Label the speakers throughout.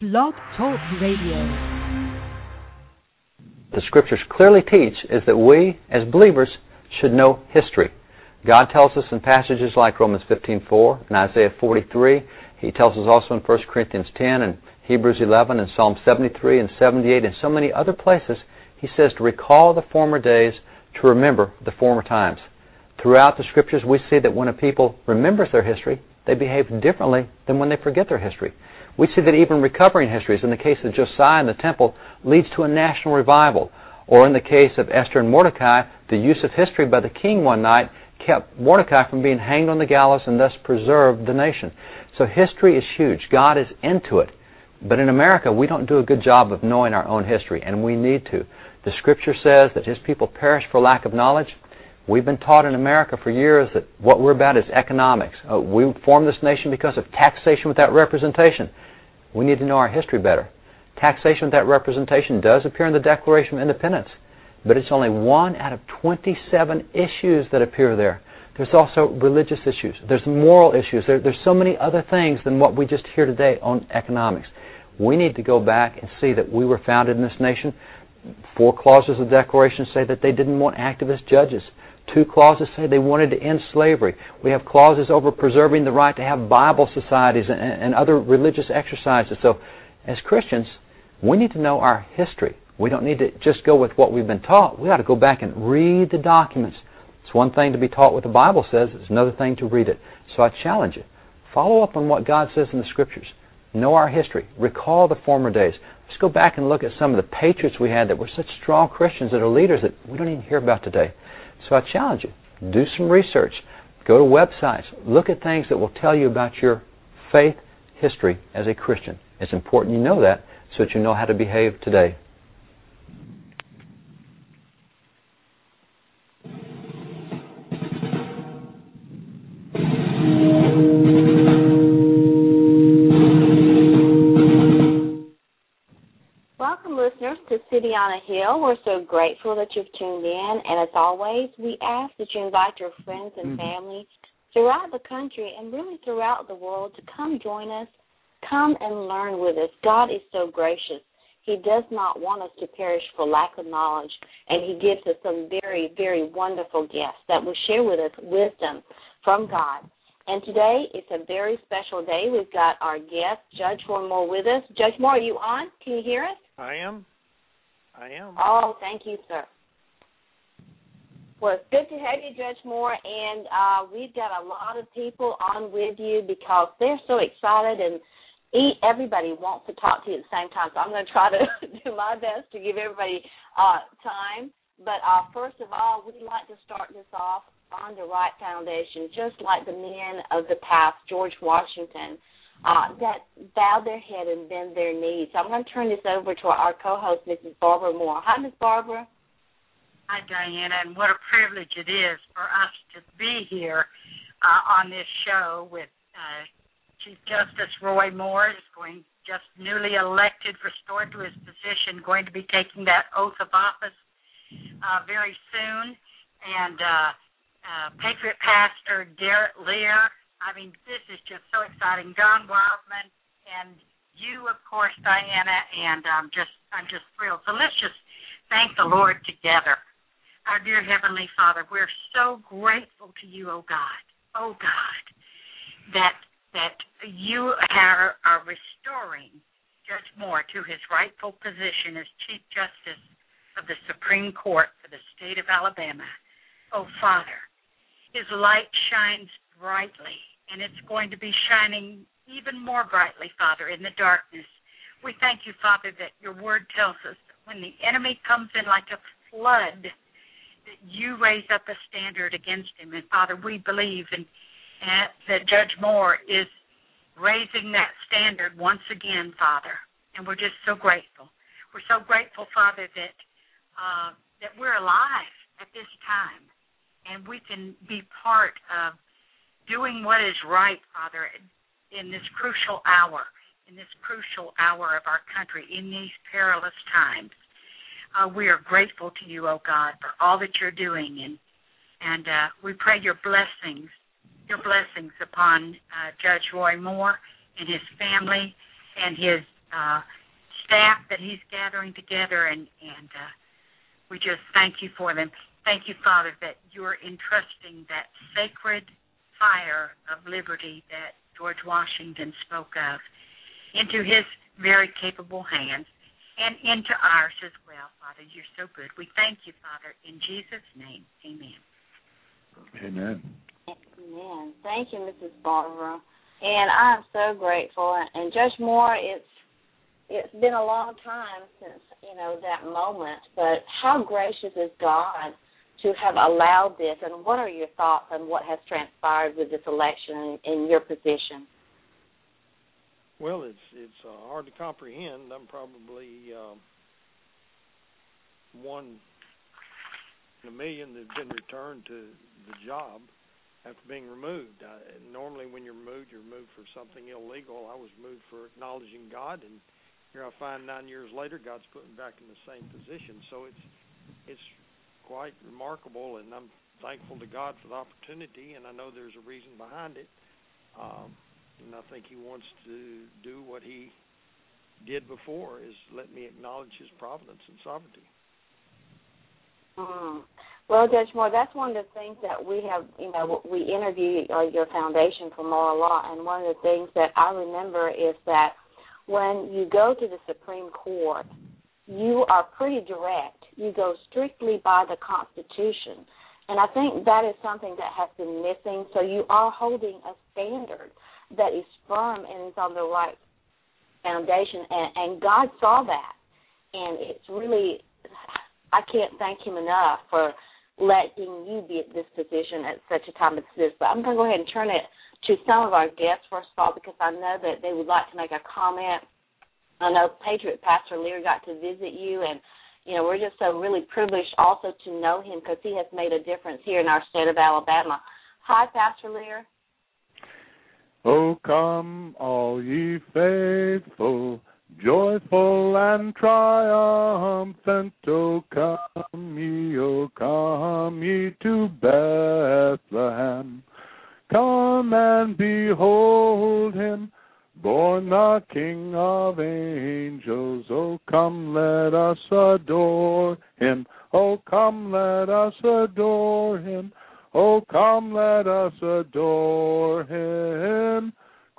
Speaker 1: Blog Talk Radio.
Speaker 2: The Scriptures clearly teach is that we, as believers, should know history. God tells us in passages like Romans 15:4 and Isaiah 43. He tells us also in 1 Corinthians 10 and Hebrews 11 and Psalm 73 and 78 and so many other places. He says to recall the former days, to remember the former times. Throughout the Scriptures, we see that when a people remembers their history, they behave differently than when they forget their history. We see that even recovering histories, in the case of Josiah and the temple, leads to a national revival. Or in the case of Esther and Mordecai, the use of history by the king one night kept Mordecai from being hanged on the gallows and thus preserved the nation. So history is huge. God is into it. But in America, we don't do a good job of knowing our own history, and we need to. The Scripture says that His people perish for lack of knowledge. We've been taught in America for years that what we're about is economics. We formed this nation because of taxation without representation. We need to know our history better. Taxation without representation does appear in the Declaration of Independence, but it's only one out of 27 issues that appear there. There's also religious issues. There's moral issues. There's so many other things than what we just hear today on economics. We need to go back and see that we were founded in this nation. 4 clauses of the Declaration say that they didn't want activist judges. 2 clauses say they wanted to end slavery. We have clauses over preserving the right to have Bible societies and other religious exercises. So, as Christians, we need to know our history. We don't need to just go with what we've been taught. We ought to go back and read the documents. It's one thing to be taught what the Bible says. It's another thing to read it. So I challenge you. Follow up on what God says in the Scriptures. Know our history. Recall the former days. Let's go back and look at some of the patriots we had that were such strong Christians, that are leaders that we don't even hear about today. So I challenge you. Do some research. Go to websites. Look at things that will tell you about your faith history as a Christian. It's important you know that so that you know how to behave today.
Speaker 3: Welcome, listeners, to City on a Hill. We're so grateful that you've tuned in, and as always, we ask that you invite your friends and family throughout the country and really throughout the world to come join us, come and learn with us. God is so gracious. He does not want us to perish for lack of knowledge, and He gives us some very, very wonderful gifts that will share with us wisdom from God. And today, it's a very special day. We've got our guest, Judge Moore, with us. Judge Moore, are you on? Can you hear us?
Speaker 4: I am.
Speaker 3: Oh, thank you, sir. Well, it's good to have you, Judge Moore, and we've got a lot of people on with you because they're so excited, and everybody wants to talk to you at the same time, so I'm going to try to do my best to give everybody time. But first of all, we'd like to start this off on the right foundation, just like the men of the past, George Washington, that bowed their head and bend their knees. So I'm going to turn this over to our co-host, Mrs. Barbara Moore. Hi, Miss Barbara.
Speaker 5: Hi, Diana, and what a privilege it is for us to be here on this show with Chief Justice Roy Moore, just newly elected, restored to his position, going to be taking that oath of office very soon, and Patriot Pastor Garrett Lear. I mean, this is just so exciting. John Wildman, and you, of course, Diana, and I'm just thrilled. So let's just thank the Lord together. Our dear Heavenly Father, we're so grateful to you, oh God, that you are restoring Judge Moore to his rightful position as Chief Justice of the Supreme Court for the state of Alabama. Oh, Father, his light shines brightly, and it's going to be shining even more brightly, Father, in the darkness. We thank you, Father, that your word tells us that when the enemy comes in like a flood, that you raise up a standard against him. And, Father, we believe that Judge Moore is raising that standard once again, Father, and we're just so grateful. We're so grateful, Father, that we're alive at this time, and we can be part of doing what is right, Father, in this crucial hour of our country, in these perilous times. We are grateful to you, oh God, for all that you're doing, and we pray your blessings upon Judge Roy Moore and his family and his staff that he's gathering together, and we just thank you for them. Thank you, Father, that you're entrusting that sacred fire of liberty that George Washington spoke of into his very capable hands and into ours as well, Father. You're so good. We thank you, Father, in Jesus' name. Amen.
Speaker 1: Amen.
Speaker 3: Amen. Thank you, Mrs. Barbara. And I'm so grateful. And Judge Moore, it's been a long time since, that moment, but how gracious is God to have allowed this, and what are your thoughts on what has transpired with this election in your position?
Speaker 4: Well, it's hard to comprehend. I'm probably one in a million that's been returned to the job after being removed. Normally when you're removed for something illegal. I was removed for acknowledging God, and here I find 9 years later God's put me back in the same position. So it's quite remarkable, and I'm thankful to God for the opportunity, and I know there's a reason behind it. And I think he wants to do what he did before, is let me acknowledge his providence and sovereignty.
Speaker 3: Well, Judge Moore, that's one of the things that we have, we interview your foundation for Moral Law, and one of the things that I remember is that when you go to the Supreme Court, you are pretty direct. You go strictly by the Constitution. And I think that is something that has been missing. So you are holding a standard that is firm and is on the right foundation. And God saw that. And it's really, I can't thank him enough for letting you be at this position at such a time as this. But I'm going to go ahead and turn it to some of our guests, first of all, because I know that they would like to make a comment. I know Patriot Pastor Lear got to visit you, and, we're just so really privileged also to know him because he has made a difference here in our state of Alabama. Hi, Pastor Lear.
Speaker 1: Oh, come, all ye faithful, joyful and triumphant. Oh, come ye to Bethlehem. Come and behold him, born the King of angels. Oh, come, let us adore him. Oh, come, let us adore him. Oh, come, let us adore him.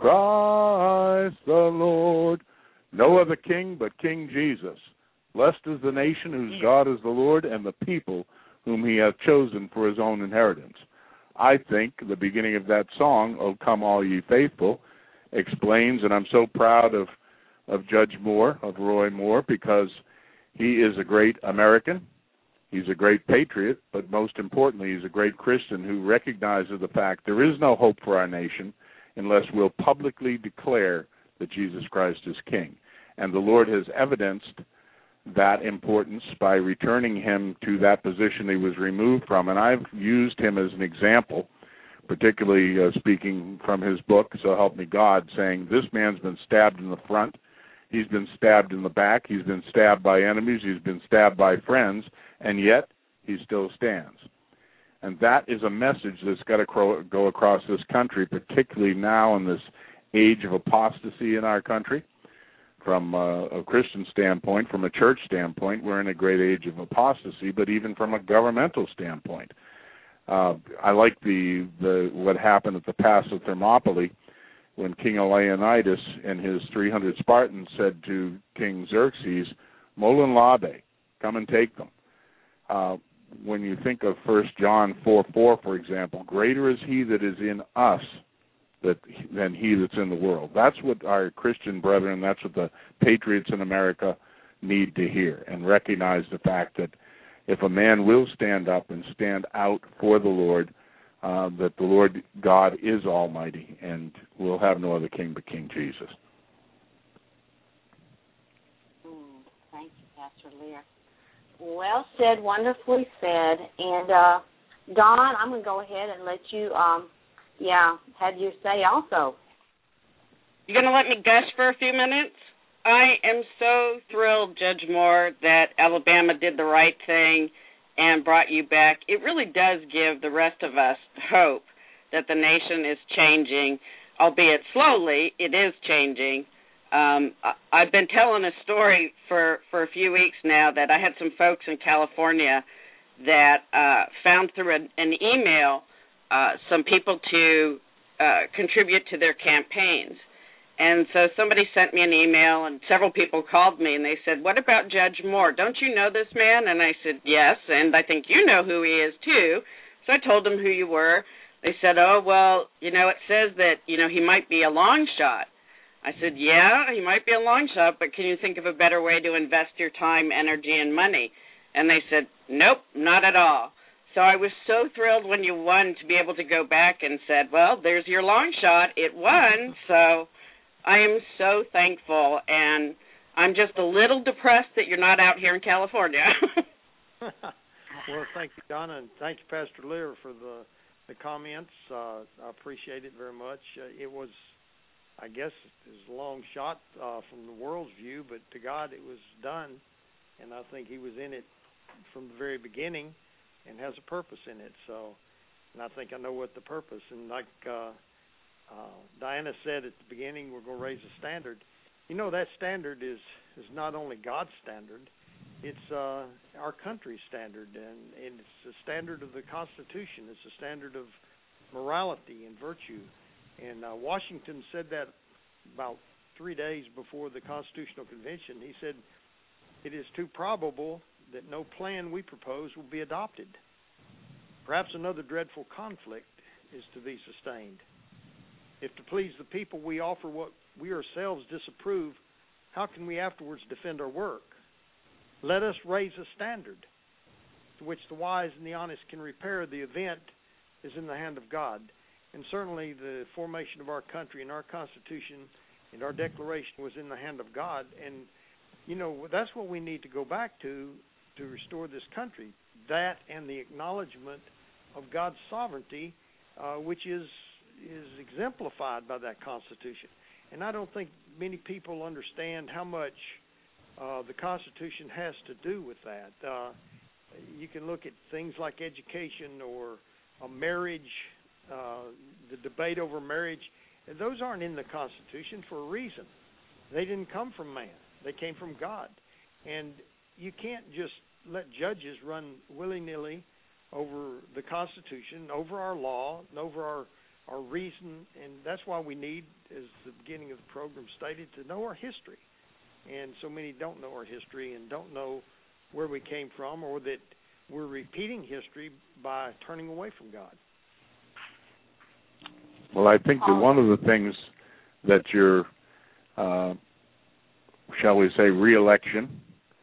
Speaker 1: Christ the Lord. No other king but King Jesus. Blessed is the nation whose God is the Lord, and the people whom he hath chosen for his own inheritance. I think the beginning of that song, O Come All Ye Faithful, explains, and I'm so proud of Judge Moore, of Roy Moore, because he is a great American, he's a great patriot, but most importantly, he's a great Christian who recognizes the fact there is no hope for our nation unless we'll publicly declare that Jesus Christ is King. And the Lord has evidenced that importance by returning him to that position he was removed from. And I've used him as an example, particularly speaking from his book, So Help Me God, saying this man's been stabbed in the front, he's been stabbed in the back, he's been stabbed by enemies, he's been stabbed by friends, and yet he still stands. And that is a message that's got to go across this country, particularly now in this age of apostasy in our country. From a Christian standpoint, from a church standpoint, we're in a great age of apostasy, but even from a governmental standpoint. I like what happened at the Pass of Thermopylae when King Leonidas and his 300 Spartans said to King Xerxes, Molin Labe, come and take them. When you think of 1 John 4:4, for example, greater is he that is in us than he that's in the world. That's what our Christian brethren, that's what the patriots in America need to hear, and recognize the fact that if a man will stand up and stand out for the Lord, that the Lord God is almighty, and we'll have no other king but King Jesus.
Speaker 3: Thank you, Pastor Lear. Well said, wonderfully said. And, Don, I'm going to go ahead and let you have your say also.
Speaker 6: You're going to let me gush for a few minutes? I am so thrilled, Judge Moore, that Alabama did the right thing and brought you back. It really does give the rest of us hope that the nation is changing, albeit slowly, it is changing. I've been telling a story for a few weeks now that I had some folks in California that found through an email some people to contribute to their campaigns. And so somebody sent me an email, and several people called me, and they said, "What about Judge Moore? Don't you know this man?" And I said, "Yes, and I think you know who he is, too." So I told them who you were. They said, "Oh, well, it says that, he might be a long shot." I said, "Yeah, he might be a long shot, but can you think of a better way to invest your time, energy, and money?" And they said, "Nope, not at all." So I was so thrilled when you won to be able to go back and said, "Well, there's your long shot. It won." So I am so thankful, and I'm just a little depressed that you're not out here in California.
Speaker 4: Well, thank you, Donna, and thank you, Pastor Lear, for the comments. I appreciate it very much. It was, I guess, a long shot from the world's view, but to God it was done, and I think he was in it from the very beginning and has a purpose in it. So, and I think I know what the purpose, and like Diana said at the beginning, we're going to raise a standard. That standard is not only God's standard, it's our country's standard, and it's the standard of the Constitution. It's the standard of morality and virtue. And Washington said that about 3 days before the Constitutional Convention. He said, "It is too probable that no plan we propose will be adopted. Perhaps another dreadful conflict is to be sustained. If to please the people we offer what we ourselves disapprove, how can we afterwards defend our work? Let us raise a standard to which the wise and the honest can repair. The event is in the hand of God." And certainly the formation of our country and our Constitution and our Declaration was in the hand of God. And, that's what we need to go back to restore this country, that and the acknowledgement of God's sovereignty, which is exemplified by that Constitution. And I don't think many people understand how much the Constitution has to do with that. You can look at things like education or a marriage, the debate over marriage. Those aren't in the Constitution for a reason. They didn't come from man. They came from God. And you can't just let judges run willy-nilly over the Constitution, over our law, and over our reason. And that's why we need, as the beginning of the program stated, to know our history. And so many don't know our history and don't know where we came from, or that we're repeating history by turning away from God.
Speaker 1: Well, I think that one of the things that your, shall we say, re-election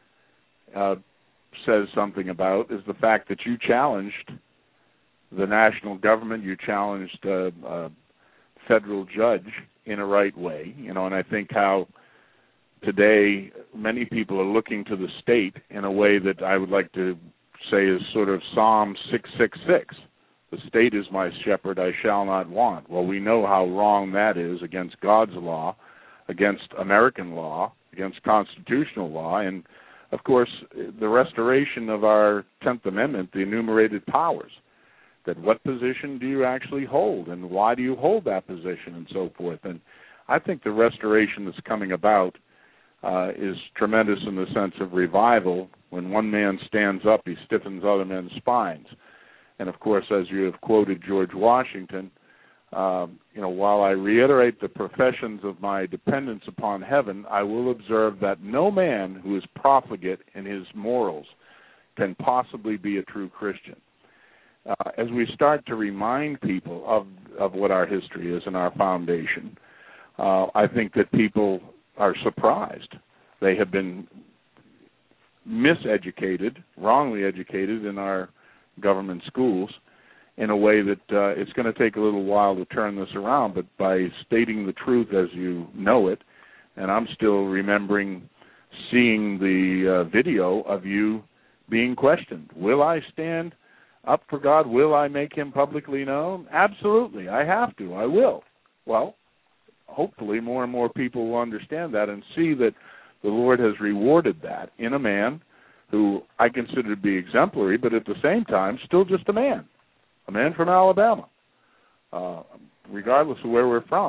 Speaker 1: says something about is the fact that you challenged the national government, you challenged a federal judge in a right way, and I think how today many people are looking to the state in a way that I would like to say is sort of Psalm 666. The state is my shepherd, I shall not want. Well, we know how wrong that is against God's law, against American law, against constitutional law, and, of course, the restoration of our 10th Amendment, the enumerated powers, that what position do you actually hold, and why do you hold that position, and so forth. And I think the restoration that's coming about is tremendous in the sense of revival. When one man stands up, he stiffens other men's spines. And, of course, as you have quoted George Washington, while I reiterate the professions of my dependence upon heaven, I will observe that no man who is profligate in his morals can possibly be a true Christian. As we start to remind people of what our history is and our foundation, I think that people are surprised. They have been miseducated, wrongly educated in our government schools in a way that it's going to take a little while to turn this around, but by stating the truth as you know it, and I'm still remembering seeing the video of you being questioned. Will I stand up for God? Will I make him publicly known? Absolutely, I have to. I will. Well, hopefully more and more people will understand that and see that the Lord has rewarded that in a man who I consider to be exemplary, but at the same time still just a man from Alabama, regardless of where we're from.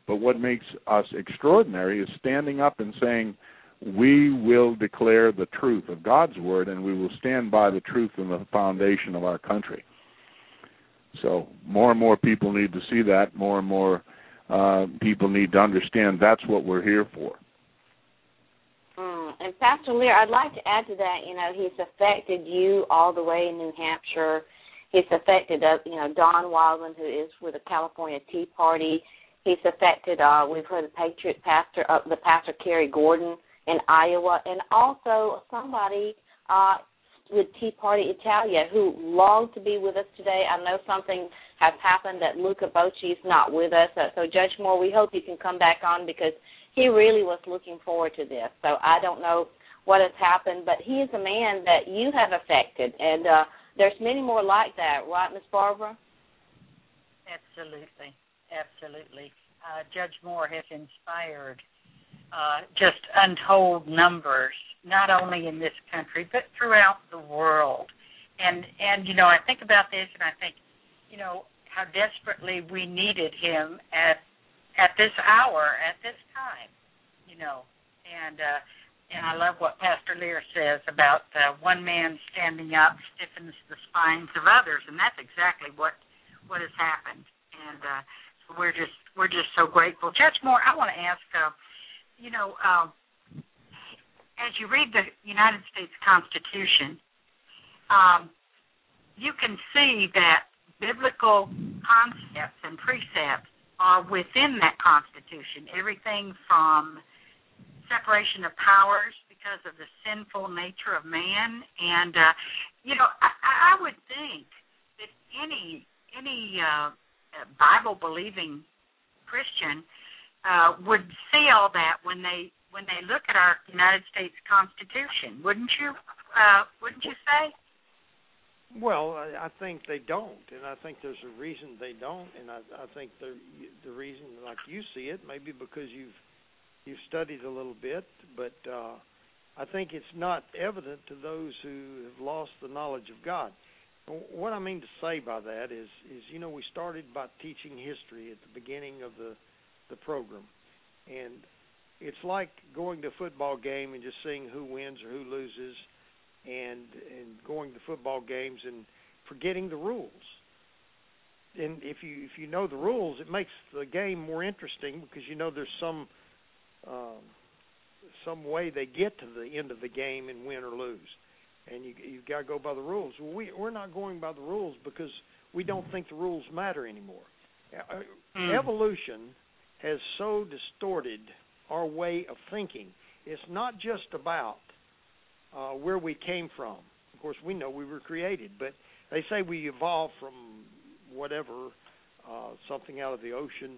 Speaker 1: But what makes us extraordinary is standing up and saying, we will declare the truth of God's Word, and we will stand by the truth and the foundation of our country. So more and more people need to see that. More and more people need to understand that's what we're here for.
Speaker 3: And Pastor Lear, I'd like to add to that, he's affected you all the way in New Hampshire. He's affected, Don Wildman, who is with the California Tea Party. He's affected, we've heard the Patriot pastor, the Pastor Kerry Gordon in Iowa, and also somebody with Tea Party Italia who longed to be with us today. I know something has happened that Luca Bocci is not with us. So Judge Moore, we hope you can come back on because he really was looking forward to this. So I don't know what has happened, but he is a man that you have affected, and there's many more like that, right, Miss Barbara?
Speaker 5: Absolutely. Judge Moore has inspired just untold numbers, not only in this country, but throughout the world. And I think about this, and I think, how desperately we needed him at this hour, at this time, and I love what Pastor Lear says about one man standing up stiffens the spines of others, and that's exactly what has happened. And so we're just so grateful. Judge Moore, I want to ask, as you read the United States Constitution, you can see that biblical concepts and precepts are within that Constitution. Everything from separation of powers because of the sinful nature of man, and I would think that any Bible-believing Christian would see all that when they look at our United States Constitution, wouldn't you say?
Speaker 4: Well, I think they don't, and I think there's a reason they don't, and I think the reason, like you see it, maybe because you've studied a little bit, but I think it's not evident to those who have lost the knowledge of God. What I mean to say by that is we started by teaching history at the beginning of the program, and it's like going to a football game and just seeing who wins or who loses, and going to football games and forgetting the rules. And if you know the rules, it makes the game more interesting because there's some way they get to the end of the game and win or lose. And you've got to go by the rules. Well, we're not going by the rules because we don't think the rules matter anymore. Evolution has so distorted our way of thinking. It's not just about where we came from. Of course, we know we were created, but they say we evolved from whatever, something out of the ocean.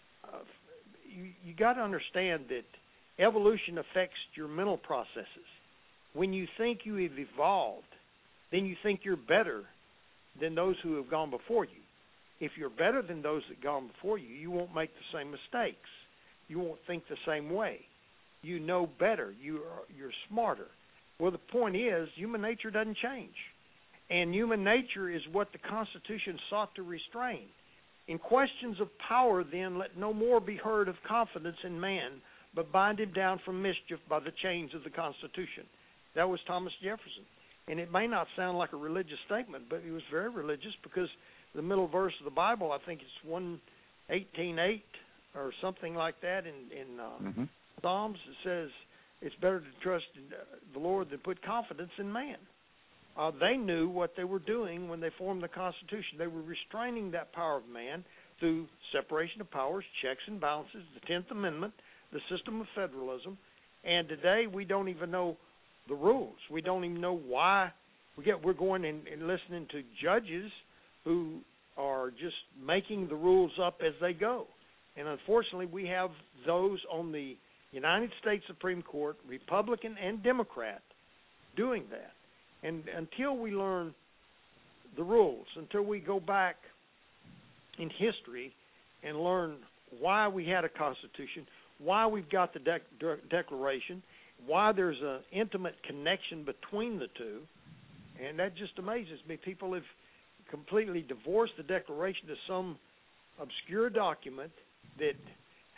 Speaker 4: You got to understand that evolution affects your mental processes. When you think you have evolved, then you think you're better than those who have gone before you. If you're better than those that have gone before you, you won't make the same mistakes. You won't think the same way. You know better. You're smarter. Well, the point is, human nature doesn't change. And human nature is what the Constitution sought to restrain. In questions of power, then, let no more be heard of confidence in man, but bind him down from mischief by the chains of the Constitution. That was Thomas Jefferson. And it may not sound like a religious statement, but he was very religious because the middle verse of the Bible, I think it's 1:18:8 or something like that in Psalms, it says, it's better to trust in the Lord than put confidence in man. They knew what they were doing when they formed the Constitution. They were restraining that power of man through separation of powers, checks and balances, the 10th Amendment, the system of federalism. And today we don't even know the rules. We don't even know why. We're going and listening to judges who are just making the rules up as they go. And unfortunately, we have those on the United States Supreme Court, Republican and Democrat, doing that. And until we learn the rules, until we go back in history and learn why we had a Constitution, why we've got the Declaration, why there's an intimate connection between the two, and that just amazes me. People have completely divorced the Declaration to some obscure document that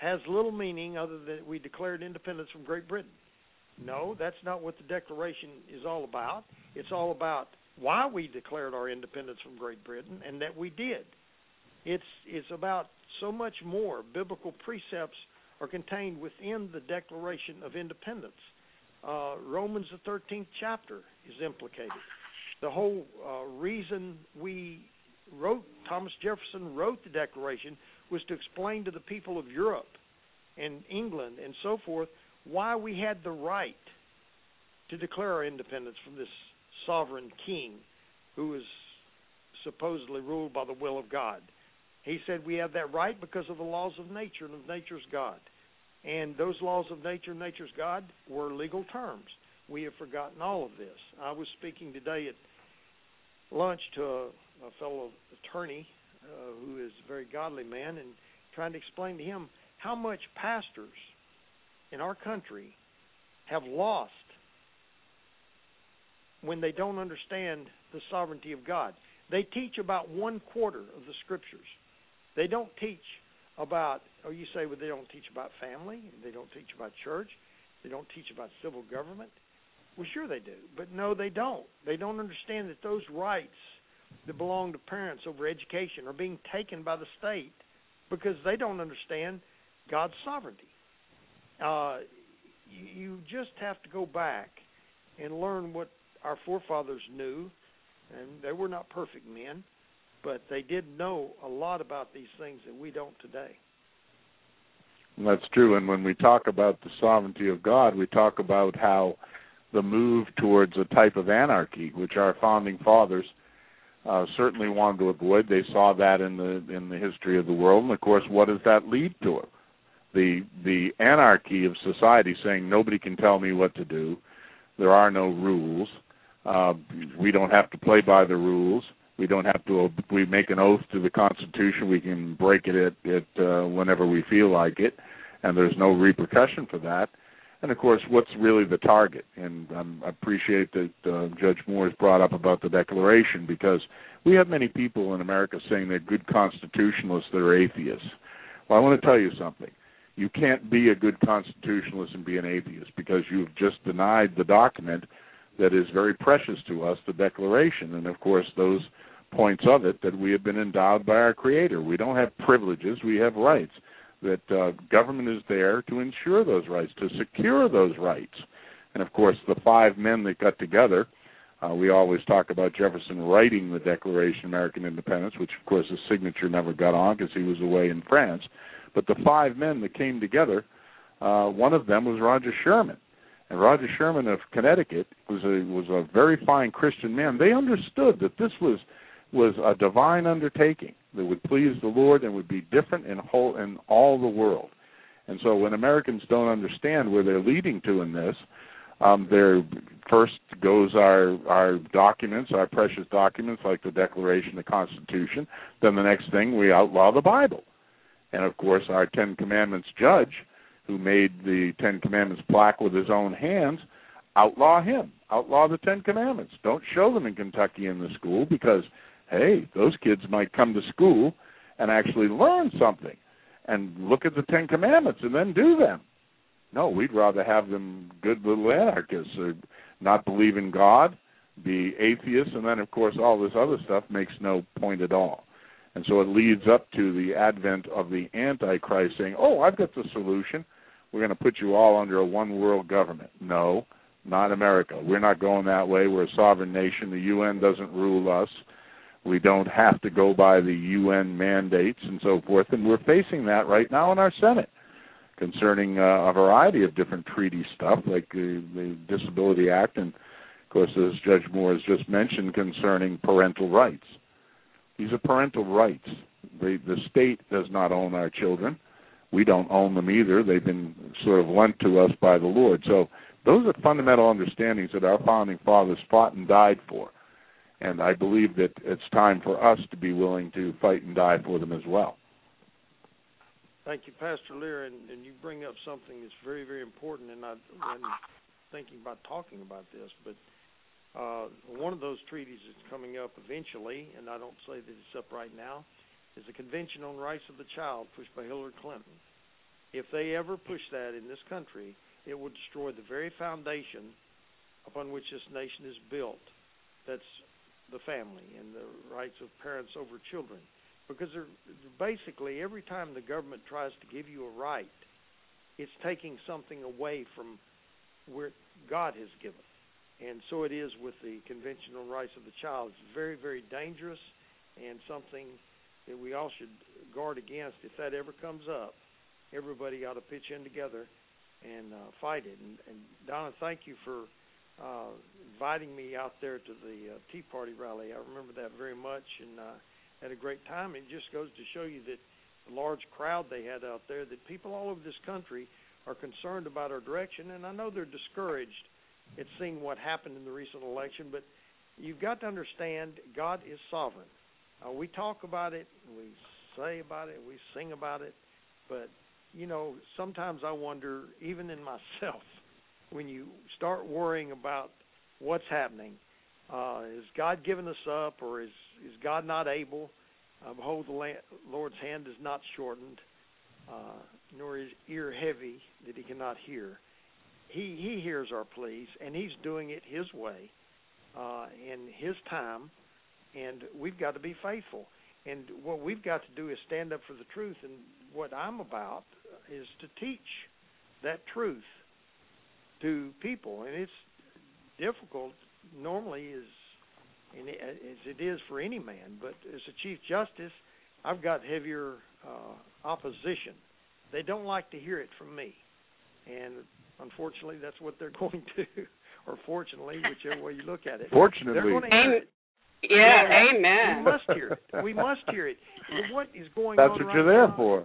Speaker 4: has little meaning other than we declared independence from Great Britain. No, that's not what the Declaration is all about. It's all about why we declared our independence from Great Britain and that we did. It's about so much more. Biblical precepts are contained within the Declaration of Independence. Romans, the 13th chapter, is implicated. The whole reason Thomas Jefferson wrote the Declaration was to explain to the people of Europe and England and so forth why we had the right to declare our independence from this sovereign king who is supposedly ruled by the will of God. He said we have that right because of the laws of nature and of nature's God. And those laws of nature and nature's God were legal terms. We have forgotten all of this. I was speaking today at lunch to a fellow attorney who is a very godly man and trying to explain to him how much pastors in our country have lost when they don't understand the sovereignty of God. They teach about 1/4 of the Scriptures. They don't teach about, you say, well, they don't teach about family, they don't teach about church, they don't teach about civil government. Well, sure they do, but no, they don't. They don't understand that those rights that belong to parents over education are being taken by the state because they don't understand God's sovereignty. You just have to go back and learn what our forefathers knew, and they were not perfect men, but they did know a lot about these things that we don't today.
Speaker 1: That's true, and when we talk about the sovereignty of God, we talk about how the move towards a type of anarchy, which our founding fathers certainly wanted to avoid. They saw that in the history of the world, and of course, what does that lead to? The anarchy of society, saying nobody can tell me what to do. There are no rules. We don't have to play by the rules. We don't have to. We make an oath to the Constitution. We can break it whenever we feel like it, and there's no repercussion for that. And of course, what's really the target? And I appreciate that Judge Moore has brought up about the Declaration, because we have many people in America saying they're good constitutionalists that are atheists. Well, I want to tell you something. You can't be a good constitutionalist and be an atheist, because you've just denied the document that is very precious to us, the Declaration, and of course those points of it that we have been endowed by our Creator. We don't have privileges, we have rights. That government is there to ensure those rights, to secure those rights. And of course the 5 men that got together, we always talk about Jefferson writing the Declaration of American Independence, which of course his signature never got on because he was away in France. But the 5 men that came together, one of them was Roger Sherman. And Roger Sherman of Connecticut was a very fine Christian man. They understood that this was a divine undertaking that would please the Lord and would be different in all the world. And so when Americans don't understand where they're leading to in this, there first goes our documents, our precious documents like the Declaration, the Constitution. Then the next thing, we outlaw the Bible. And of course our 10 Commandments judge, who made the 10 Commandments plaque with his own hands, outlaw him. Outlaw the 10 Commandments. Don't show them in Kentucky in the school, because, hey, those kids might come to school and actually learn something and look at the 10 Commandments and then do them. No, we'd rather have them good little anarchists, or not believe in God, be atheists, and then, of course, all this other stuff makes no point at all. And so it leads up to the advent of the Antichrist saying, oh, I've got the solution. We're going to put you all under a one-world government. No, not America. We're not going that way. We're a sovereign nation. The UN doesn't rule us. We don't have to go by the UN mandates and so forth. And we're facing that right now in our Senate concerning a variety of different treaty stuff, like the Disability Act, and, of course, as Judge Moore has just mentioned, concerning parental rights. These are parental rights. The state does not own our children. We don't own them either. They've been sort of lent to us by the Lord. So those are fundamental understandings that our founding fathers fought and died for. And I believe that it's time for us to be willing to fight and die for them as well.
Speaker 4: Thank you, Pastor Lear, and you bring up something that's very, very important, and I'm thinking about talking about this, but one of those treaties that's coming up eventually, and I don't say that it's up right now, is the Convention on Rights of the Child, pushed by Hillary Clinton. if they ever push that in this country, it will destroy the very foundation upon which this nation is built. That's the family and the rights of parents over children. Because basically every time the government tries to give you a right, it's taking something away from where God has given. And so it is with the Convention on Rights of the Child. It's very, very dangerous and something that we all should guard against. If that ever comes up, everybody ought to pitch in together and fight it. And Donna, thank you for inviting me out there to the Tea Party rally. I remember that very much, and had a great time. It just goes to show you that the large crowd they had out there, that people all over this country are concerned about our direction, and I know they're discouraged at seeing what happened in the recent election, but you've got to understand God is sovereign. We talk about it, we say about it, we sing about it, but, you know, sometimes I wonder, even in myself, when you start worrying about what's happening, is God giving us up, or is God not able? Behold, the Lord's hand is not shortened, nor his ear heavy that he cannot hear. He hears our pleas, and he's doing it his way, in his time, and we've got to be faithful. And what we've got to do is stand up for the truth, and what I'm about is to teach that truth to people. And it's difficult normally as it is for any man, but as a Chief Justice, I've got heavier opposition. They don't like to hear it from me, and unfortunately that's what they're going to, or fortunately, whichever way you look at it.
Speaker 1: Fortunately.
Speaker 4: They're going to hear it.
Speaker 6: Yeah, amen.
Speaker 4: We must hear it. We must hear it. What is going
Speaker 1: That's
Speaker 4: on
Speaker 1: what
Speaker 4: right
Speaker 1: you're there
Speaker 4: now,
Speaker 1: for.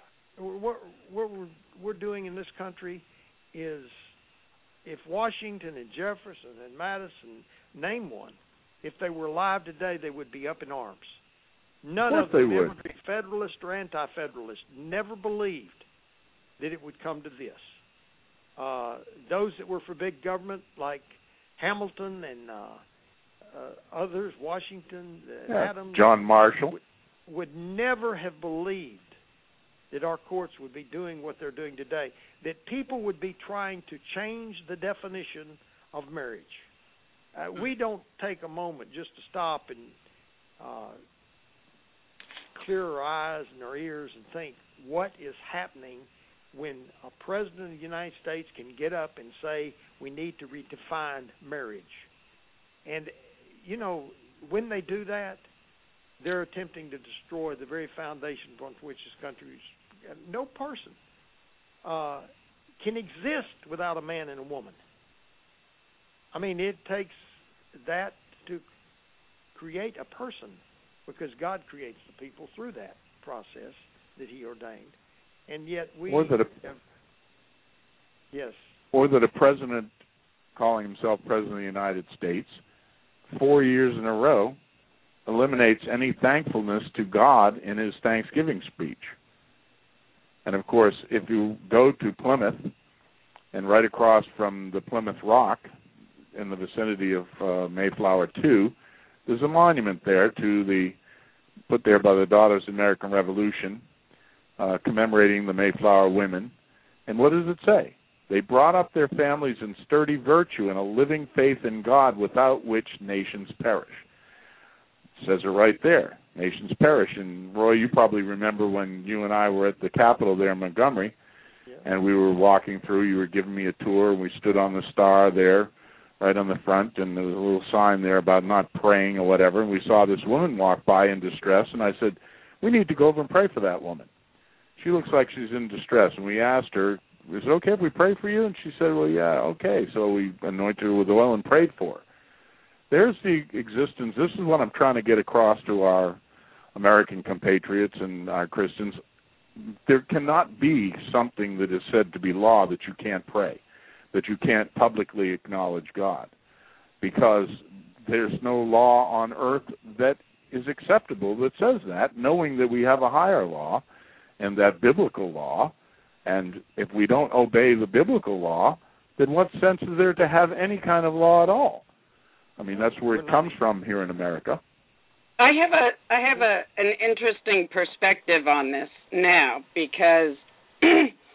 Speaker 4: What we're doing in this country is, if Washington and Jefferson and Madison, name one, if they were alive today, they would be up in arms. None of them, ever be Federalist or Anti-Federalist, never believed that it would come to this. Those that were for big government, like Hamilton and others, Washington, Adams,
Speaker 1: John Marshall,
Speaker 4: would never have believed that our courts would be doing what they're doing today, that people would be trying to change the definition of marriage. We don't take a moment just to stop and clear our eyes and our ears and think, what is happening when a president of the United States can get up and say we need to redefine marriage? And, you know, when they do that, they're attempting to destroy the very foundation upon which this country is. No person can exist without a man and a woman. I mean, it takes that to create a person, because God creates the people through that process that he ordained. And yet we yes.
Speaker 1: Or that a president calling himself President of the United States 4 years in a row eliminates any thankfulness to God in his Thanksgiving speech. And, of course, if you go to Plymouth and right across from the Plymouth Rock in the vicinity of Mayflower 2, there's a monument there put there by the Daughters of the American Revolution, commemorating the Mayflower women. And what does it say? They brought up their families in sturdy virtue and a living faith in God, without which nations perish. It says it right there. Nations perish. And, Roy, you probably remember when you and I were at the Capitol there in Montgomery, and we were walking through. You were giving me a tour, and we stood on the star there right on the front, and there was a little sign there about not praying or whatever, and we saw this woman walk by in distress, and I said, we need to go over and pray for that woman. She looks like she's in distress, and we asked her, is it okay if we pray for you? And she said, well, yeah, okay. So we anointed her with oil and prayed for her. There's the existence. This is what I'm trying to get across to our American compatriots and our Christians. There cannot be something that is said to be law that you can't pray, that you can't publicly acknowledge God, because there's no law on earth that is acceptable that says that, knowing that we have a higher law, and that biblical law. And if we don't obey the biblical law, then what sense is there to have any kind of law at all? I mean, that's where it comes from here in America.
Speaker 6: I have an interesting perspective on this now, because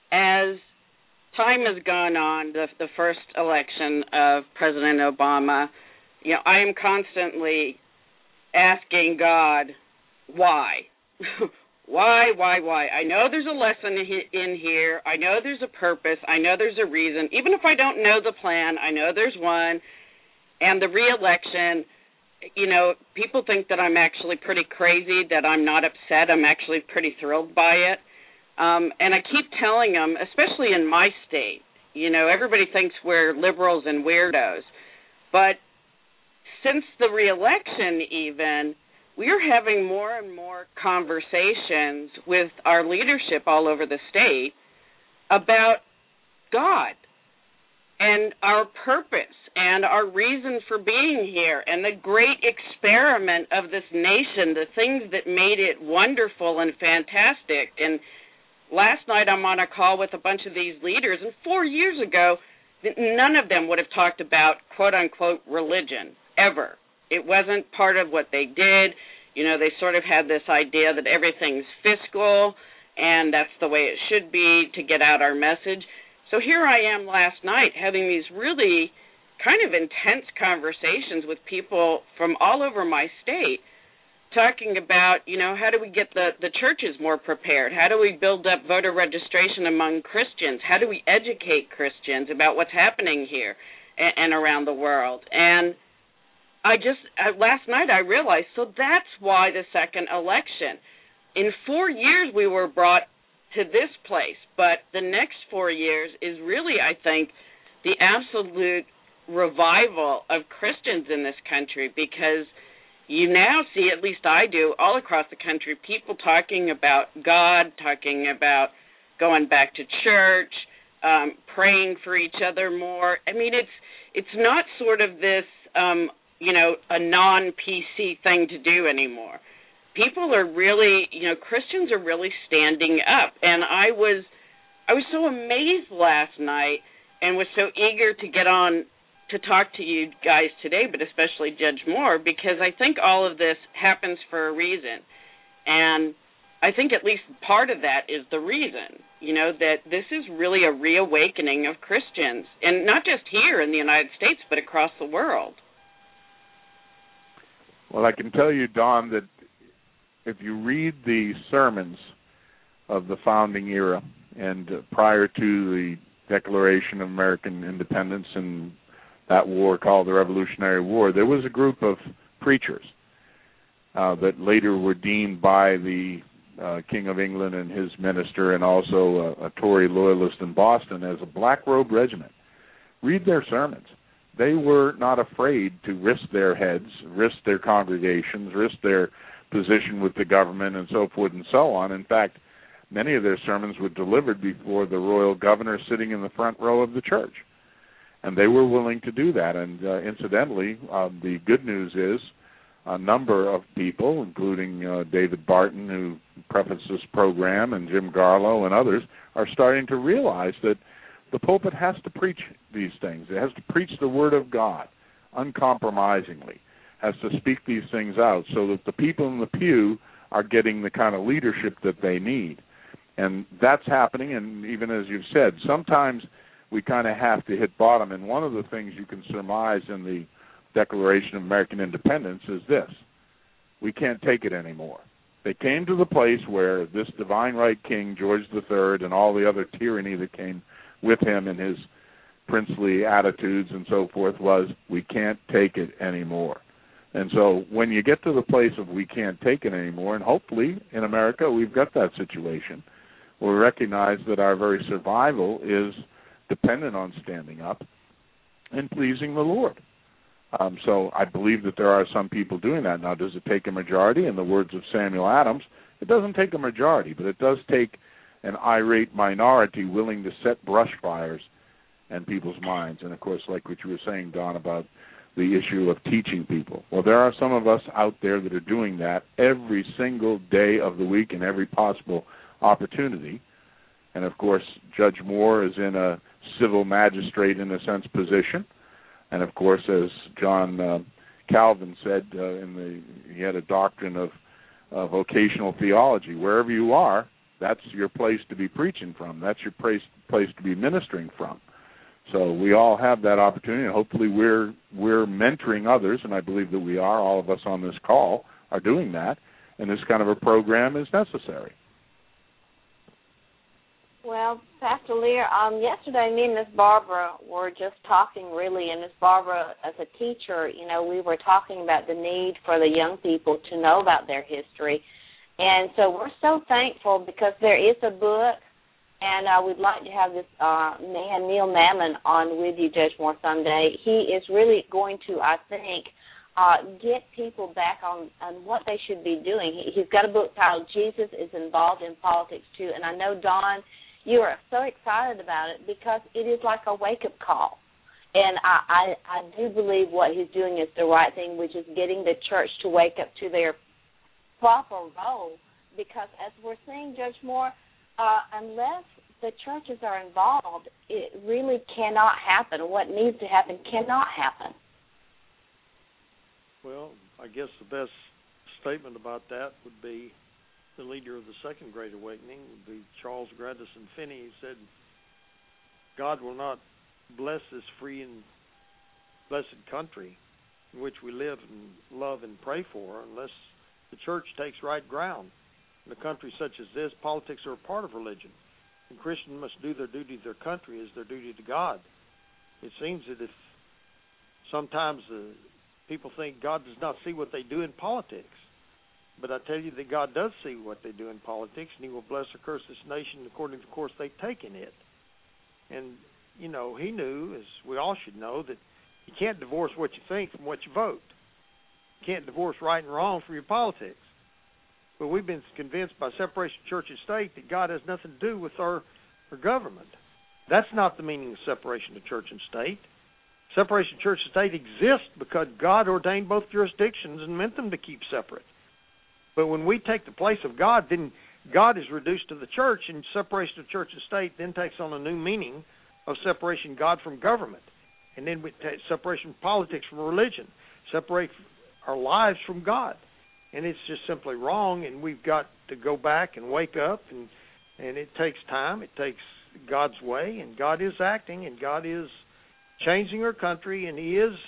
Speaker 6: as time has gone on, the first election of President Obama, I am constantly asking God, why? Why? I know there's a lesson in here. I know there's a purpose. I know there's a reason. Even if I don't know the plan, I know there's one. And the re-election, people think that I'm actually pretty crazy, that I'm not upset. I'm actually pretty thrilled by it. And I keep telling them, especially in my state, everybody thinks we're liberals and weirdos. But since the re-election even, we are having more and more conversations with our leadership all over the state about God and our purpose and our reason for being here and the great experiment of this nation, the things that made it wonderful and fantastic. And last night I'm on a call with a bunch of these leaders, and 4 years ago, none of them would have talked about quote-unquote religion, ever. It wasn't part of what they did. They sort of had this idea that everything's fiscal, and that's the way it should be to get out our message. So here I am last night having these really kind of intense conversations with people from all over my state, talking about, how do we get the churches more prepared? How do we build up voter registration among Christians? How do we educate Christians about what's happening here and around the world? And last night I realized, so that's why the second election. In 4 years we were brought to this place, but the next 4 years is really, I think, the absolute revival of Christians in this country, because you now see, at least I do, all across the country, people talking about God, talking about going back to church, praying for each other more. I mean, it's not sort of this, a non-PC thing to do anymore. People are really, Christians are really standing up. And I was so amazed last night and was so eager to get on to talk to you guys today, but especially Judge Moore, because I think all of this happens for a reason. And I think at least part of that is the reason, that this is really a reawakening of Christians, and not just here in the United States, but across the world.
Speaker 1: Well, I can tell you, Don, that if you read the sermons of the founding era and prior to the Declaration of American Independence and that war called the Revolutionary War, there was a group of preachers that later were deemed by the King of England and his minister, and also a Tory loyalist in Boston, as a black robe regiment. Read their sermons. They were not afraid to risk their heads, risk their congregations, risk their position with the government, and so forth and so on. In fact, many of their sermons were delivered before the royal governor sitting in the front row of the church. And they were willing to do that. And incidentally, the good news is a number of people, including David Barton, who prefaced this program, and Jim Garlow and others, are starting to realize that the pulpit has to preach these things. It has to preach the Word of God uncompromisingly, has to speak these things out so that the people in the pew are getting the kind of leadership that they need. And that's happening, and even as you've said, sometimes we kind of have to hit bottom. And one of the things you can surmise in the Declaration of American Independence is this: we can't take it anymore. They came to the place where this divine right king, George III, and all the other tyranny that came with him and his princely attitudes and so forth was, we can't take it anymore. And so when you get to the place of we can't take it anymore, and hopefully in America we've got that situation, we recognize that our very survival is dependent on standing up and pleasing the Lord. So I believe that there are some people doing that. Now, does it take a majority? In the words of Samuel Adams, it doesn't take a majority, but it does take an irate minority willing to set brush fires in people's minds. And, of course, like what you were saying, Don, about the issue of teaching people. Well, there are some of us out there that are doing that every single day of the week and every possible opportunity. And, of course, Judge Moore is in a civil magistrate, in a sense, position. And, of course, as John Calvin said, he had a doctrine of vocational theology. Wherever you are, That's your place to be preaching from. That's your place to be ministering from. So we all have that opportunity, and hopefully we're mentoring others, and I believe that we are. All of us on this call are doing that, and this kind of a program is necessary.
Speaker 3: Well, Pastor Lear, yesterday me and Miss Barbara were just talking really, and Miss Barbara, as a teacher, we were talking about the need for the young people to know about their history. And so we're so thankful because there is a book, and we'd like to have this man, Neil Mammon, on with you, Judge Moore, someday. He is really going to, I think, get people back on what they should be doing. He's got a book titled Jesus is Involved in Politics, Too. And I know, Don, you are so excited about it because it is like a wake-up call. And I do believe what he's doing is the right thing, which is getting the church to wake up to their proper role. Because as we're seeing, Judge Moore, unless the churches are involved, it really cannot happen. What needs to happen cannot happen.
Speaker 4: Well, I guess the best statement about that would be the leader of the Second Great Awakening, would be Charles Grandison Finney. He said, God will not bless this free and blessed country in which we live and love and pray for unless the church takes right ground. In a country such as this, politics are a part of religion, and Christians must do their duty to their country as their duty to God. It seems that if sometimes people think God does not see what they do in politics, but I tell you that God does see what they do in politics, and he will bless or curse this nation according to the course they take in it. And, he knew, as we all should know, that you can't divorce what you think from what you vote. You can't divorce right and wrong from your politics. But we've been convinced by separation of church and state that God has nothing to do with our government. That's not the meaning of separation of church and state. Separation of church and state exists because God ordained both jurisdictions and meant them to keep separate. But when we take the place of God, then God is reduced to the church, and separation of church and state then takes on a new meaning of separation God from government. And then we take separation of politics from religion, separate our lives from God. And it's just simply wrong, and we've got to go back and wake up, and it takes time. It takes God's way, and God is acting, and God is changing our country, and he is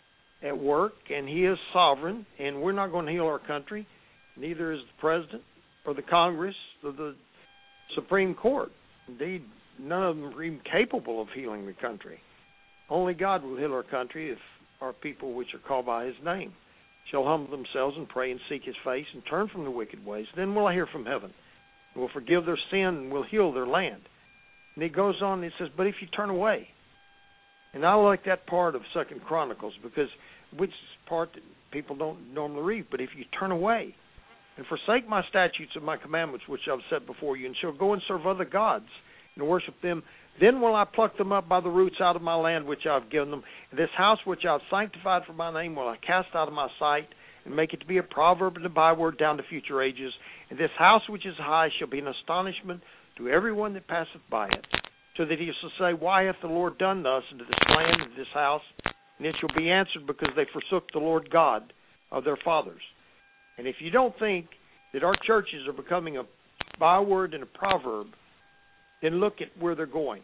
Speaker 4: at work, and he is sovereign, and we're not going to heal our country. Neither is the President or the Congress or the Supreme Court. Indeed, none of them are even capable of healing the country. Only God will heal our country if our people which are called by his name shall humble themselves and pray and seek his face and turn from their wicked ways. Then will I hear from heaven. And will forgive their sin and will heal their land. And it goes on and it says, but if you turn away. And I like that part of 2 Chronicles because which is part that people don't normally read. But if you turn away and forsake my statutes and my commandments which I've set before you, and shall go and serve other gods and worship them, then will I pluck them up by the roots out of my land which I've given them. And this house which I've sanctified for my name will I cast out of my sight, and make it to be a proverb and a byword down to future ages. And this house which is high shall be an astonishment to everyone that passeth by it, so that he shall say, why hath the Lord done thus unto this land and this house? And it shall be answered, because they forsook the Lord God of their fathers. And if you don't think that our churches are becoming a byword and a proverb, then look at where they're going.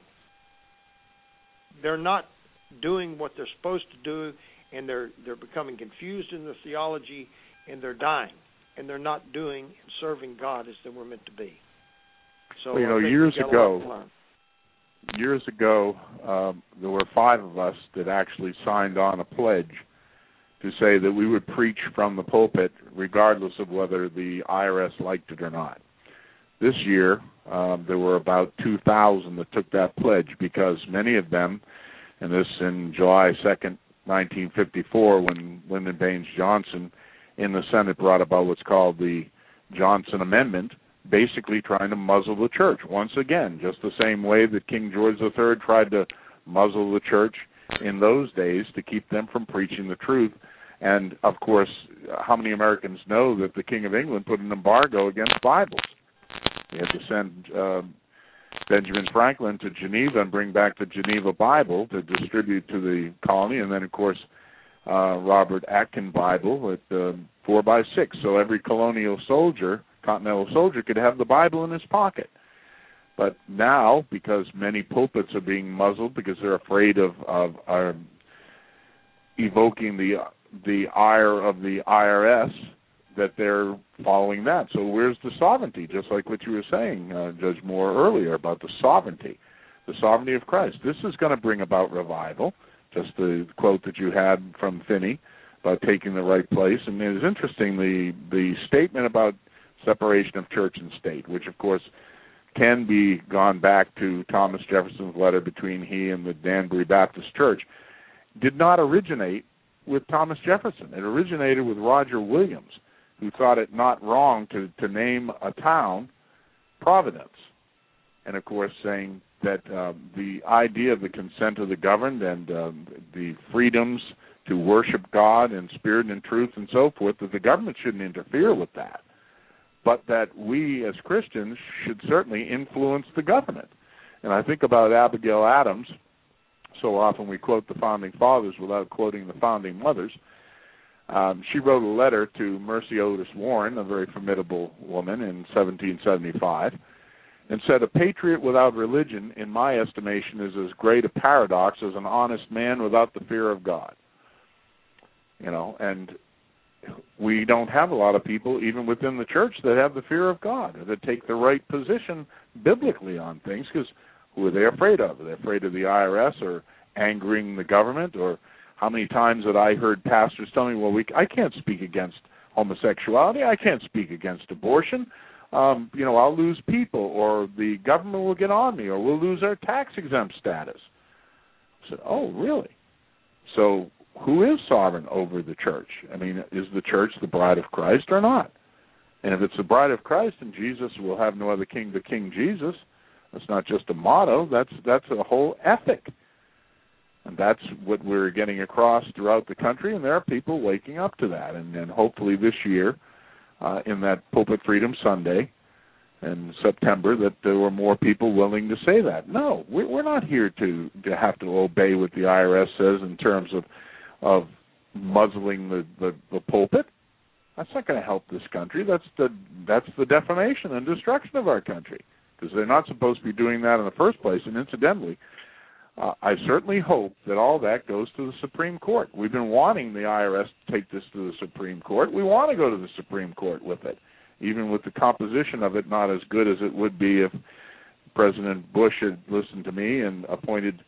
Speaker 4: They're not doing what they're supposed to do, and they're becoming confused in their theology, and they're dying. And they're not doing and serving God as they were meant to be. So
Speaker 1: years ago, there were 5 of us that actually signed on a pledge to say that we would preach from the pulpit regardless of whether the IRS liked it or not. This year, there were about 2,000 that took that pledge because many of them, and this in July 2nd, 1954, when Lyndon Baines Johnson in the Senate brought about what's called the Johnson Amendment, basically trying to muzzle the church once again, just the same way that King George III tried to muzzle the church in those days to keep them from preaching the truth. And, of course, how many Americans know that the King of England put an embargo against Bibles? He had to send Benjamin Franklin to Geneva and bring back the Geneva Bible to distribute to the colony, and then, of course, Robert Aitken Bible at 4x6. So every colonial soldier Continental soldier could have the Bible in his pocket. But now, because many pulpits are being muzzled because they're afraid of evoking the ire of the IRS, that they're following that. So where's the sovereignty? Just like what you were saying, Judge Moore, earlier about the sovereignty of Christ. This is going to bring about revival, just the quote that you had from Finney about taking the right place. And it is interesting, the statement about separation of church and state, which, of course, can be gone back to Thomas Jefferson's letter between he and the Danbury Baptist Church, did not originate with Thomas Jefferson. It originated with Roger Williams, who thought it not wrong to name a town Providence. And, of course, saying that the idea of the consent of the governed and the freedoms to worship God in spirit and in truth and so forth, that the government shouldn't interfere with that, but that we as Christians should certainly influence the government. And I think about Abigail Adams. So often we quote the Founding Fathers without quoting the Founding Mothers. She wrote a letter to Mercy Otis Warren, a very formidable woman, in 1775, and said, "A patriot without religion, in my estimation, is as great a paradox as an honest man without the fear of God." And we don't have a lot of people, even within the church, that have the fear of God, or that take the right position biblically on things, because who are they afraid of? Are they afraid of the IRS or angering the government? Or how many times that I heard pastors tell me, well, I can't speak against homosexuality, I can't speak against abortion, I'll lose people, or the government will get on me, or we'll lose our tax-exempt status. I said, oh, really? So who is sovereign over the church? I mean, is the church the bride of Christ or not? And if it's the bride of Christ, and Jesus will have no other king but King Jesus, that's not just a motto, that's a whole ethic. And that's what we're getting across throughout the country, and there are people waking up to that. And hopefully this year, in that Pulpit Freedom Sunday in September, that there were more people willing to say that. No, we're not here to have to obey what the IRS says in terms of muzzling the pulpit. That's not going to help this country. That's the defamation and destruction of our country, because they're not supposed to be doing that in the first place. And incidentally, I certainly hope that all that goes to the Supreme Court. We've been wanting the IRS to take this to the Supreme Court. We want to go to the Supreme Court with it, even with the composition of it not as good as it would be if President Bush had listened to me and appointed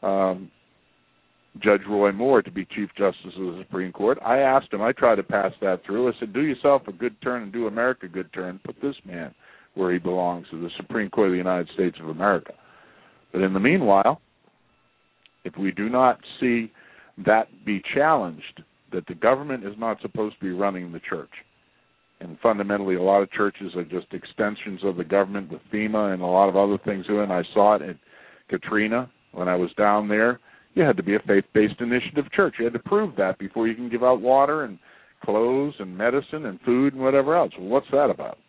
Speaker 1: Judge Roy Moore to be Chief Justice of the Supreme Court. I asked him, I tried to pass that through. I said, do yourself a good turn and do America a good turn. Put this man where he belongs, to the Supreme Court of the United States of America. But in the meanwhile, if we do not see that be challenged, that the government is not supposed to be running the church, and fundamentally a lot of churches are just extensions of the government with FEMA and a lot of other things. And I saw it at Katrina when I was down there. You had to be a faith-based initiative church. You had to prove that before you can give out water and clothes and medicine and food and whatever else. Well, what's that about?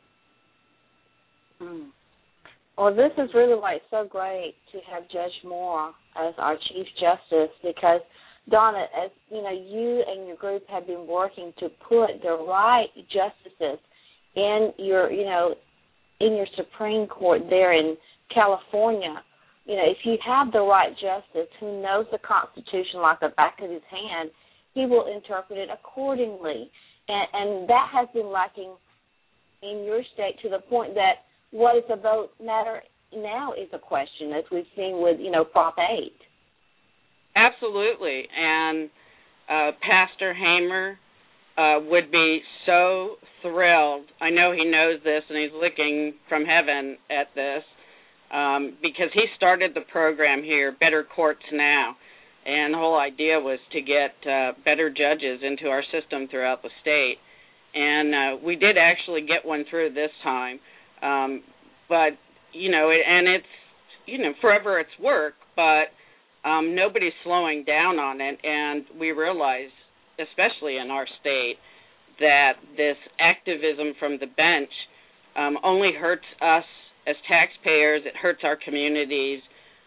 Speaker 3: Well, this is really why it's so great to have Judge Moore as our Chief Justice, because, Donna, as you and your group have been working to put the right justices in your Supreme Court there in California. If you have the right justice who knows the Constitution like the back of his hand, he will interpret it accordingly. And that has been lacking in your state to the point that what is a vote matter now is a question, as we've seen with, Prop 8.
Speaker 6: Absolutely. And Pastor Hamer would be so thrilled. I know he knows this, and he's looking from heaven at this, because he started the program here, Better Courts Now. And the whole idea was to get better judges into our system throughout the state. And we did actually get one through this time. But, and it's, forever it's work, but nobody's slowing down on it. And we realize, especially in our state, that this activism from the bench only hurts us as taxpayers. It hurts our communities.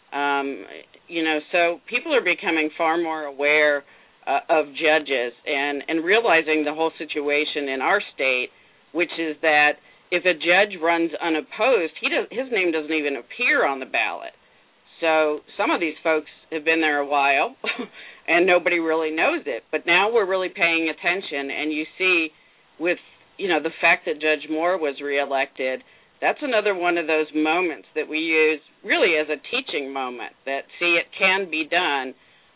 Speaker 6: So people are becoming far more aware of judges and realizing the whole situation in our state which is that if a judge runs unopposed, his name doesn't even appear on the ballot. So some of these folks have been there a while, and nobody really knows it. But now we're really paying attention, and you see with, the fact that Judge Moore was reelected, that's another one of those moments that we use really as a teaching moment, that, see, it can be done,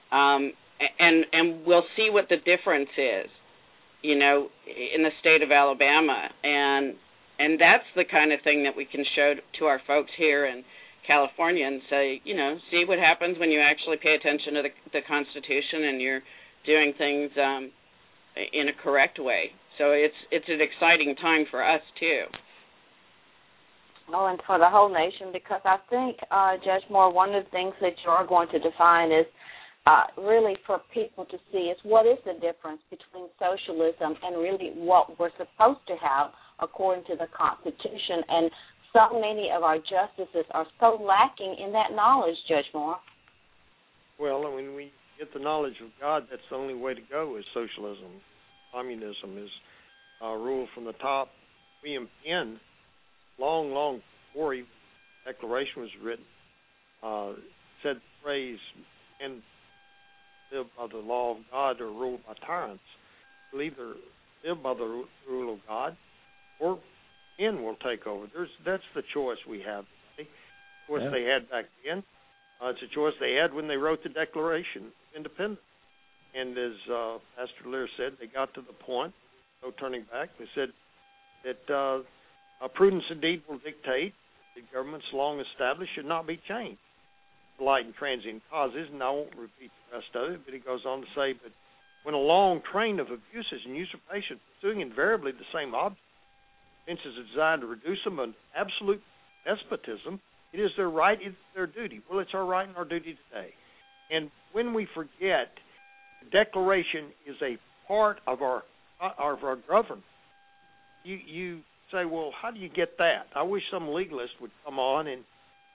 Speaker 6: and we'll see what the difference is, in the state of Alabama. And that's the kind of thing that we can show to our folks here in California and say, see what happens when you actually pay attention to the Constitution and you're doing things in a correct way. So it's an exciting time for us, too.
Speaker 3: Oh, and for the whole nation, because I think, Judge Moore, one of the things that you are going to define is really for people to see is what is the difference between socialism and really what we're supposed to have according to the Constitution. And so many of our justices are so lacking in that knowledge, Judge Moore.
Speaker 4: Well, when we get the knowledge of God, that's the only way to go is socialism. Communism is rule from the top. William Penn, long before the Declaration was written, said the phrase, "Men live by the law of God or ruled by tyrants." We'll either live by the rule of God or men will take over. That's the choice we have today. The choice they had back then. It's a choice they had when they wrote the Declaration of Independence. And as Pastor Lear said, they got to the point, no turning back. They said that prudence indeed will dictate that governments long established should not be changed for light and transient causes. And I won't repeat the rest of it, but he goes on to say, but when a long train of abuses and usurpations pursuing invariably the same object, offenses are designed to reduce them to absolute despotism, it is their right, it's their duty. Well, it's our right and our duty today. And when we forget, the Declaration is a part of our government. You say, well, how do you get that? I wish some legalist would come on and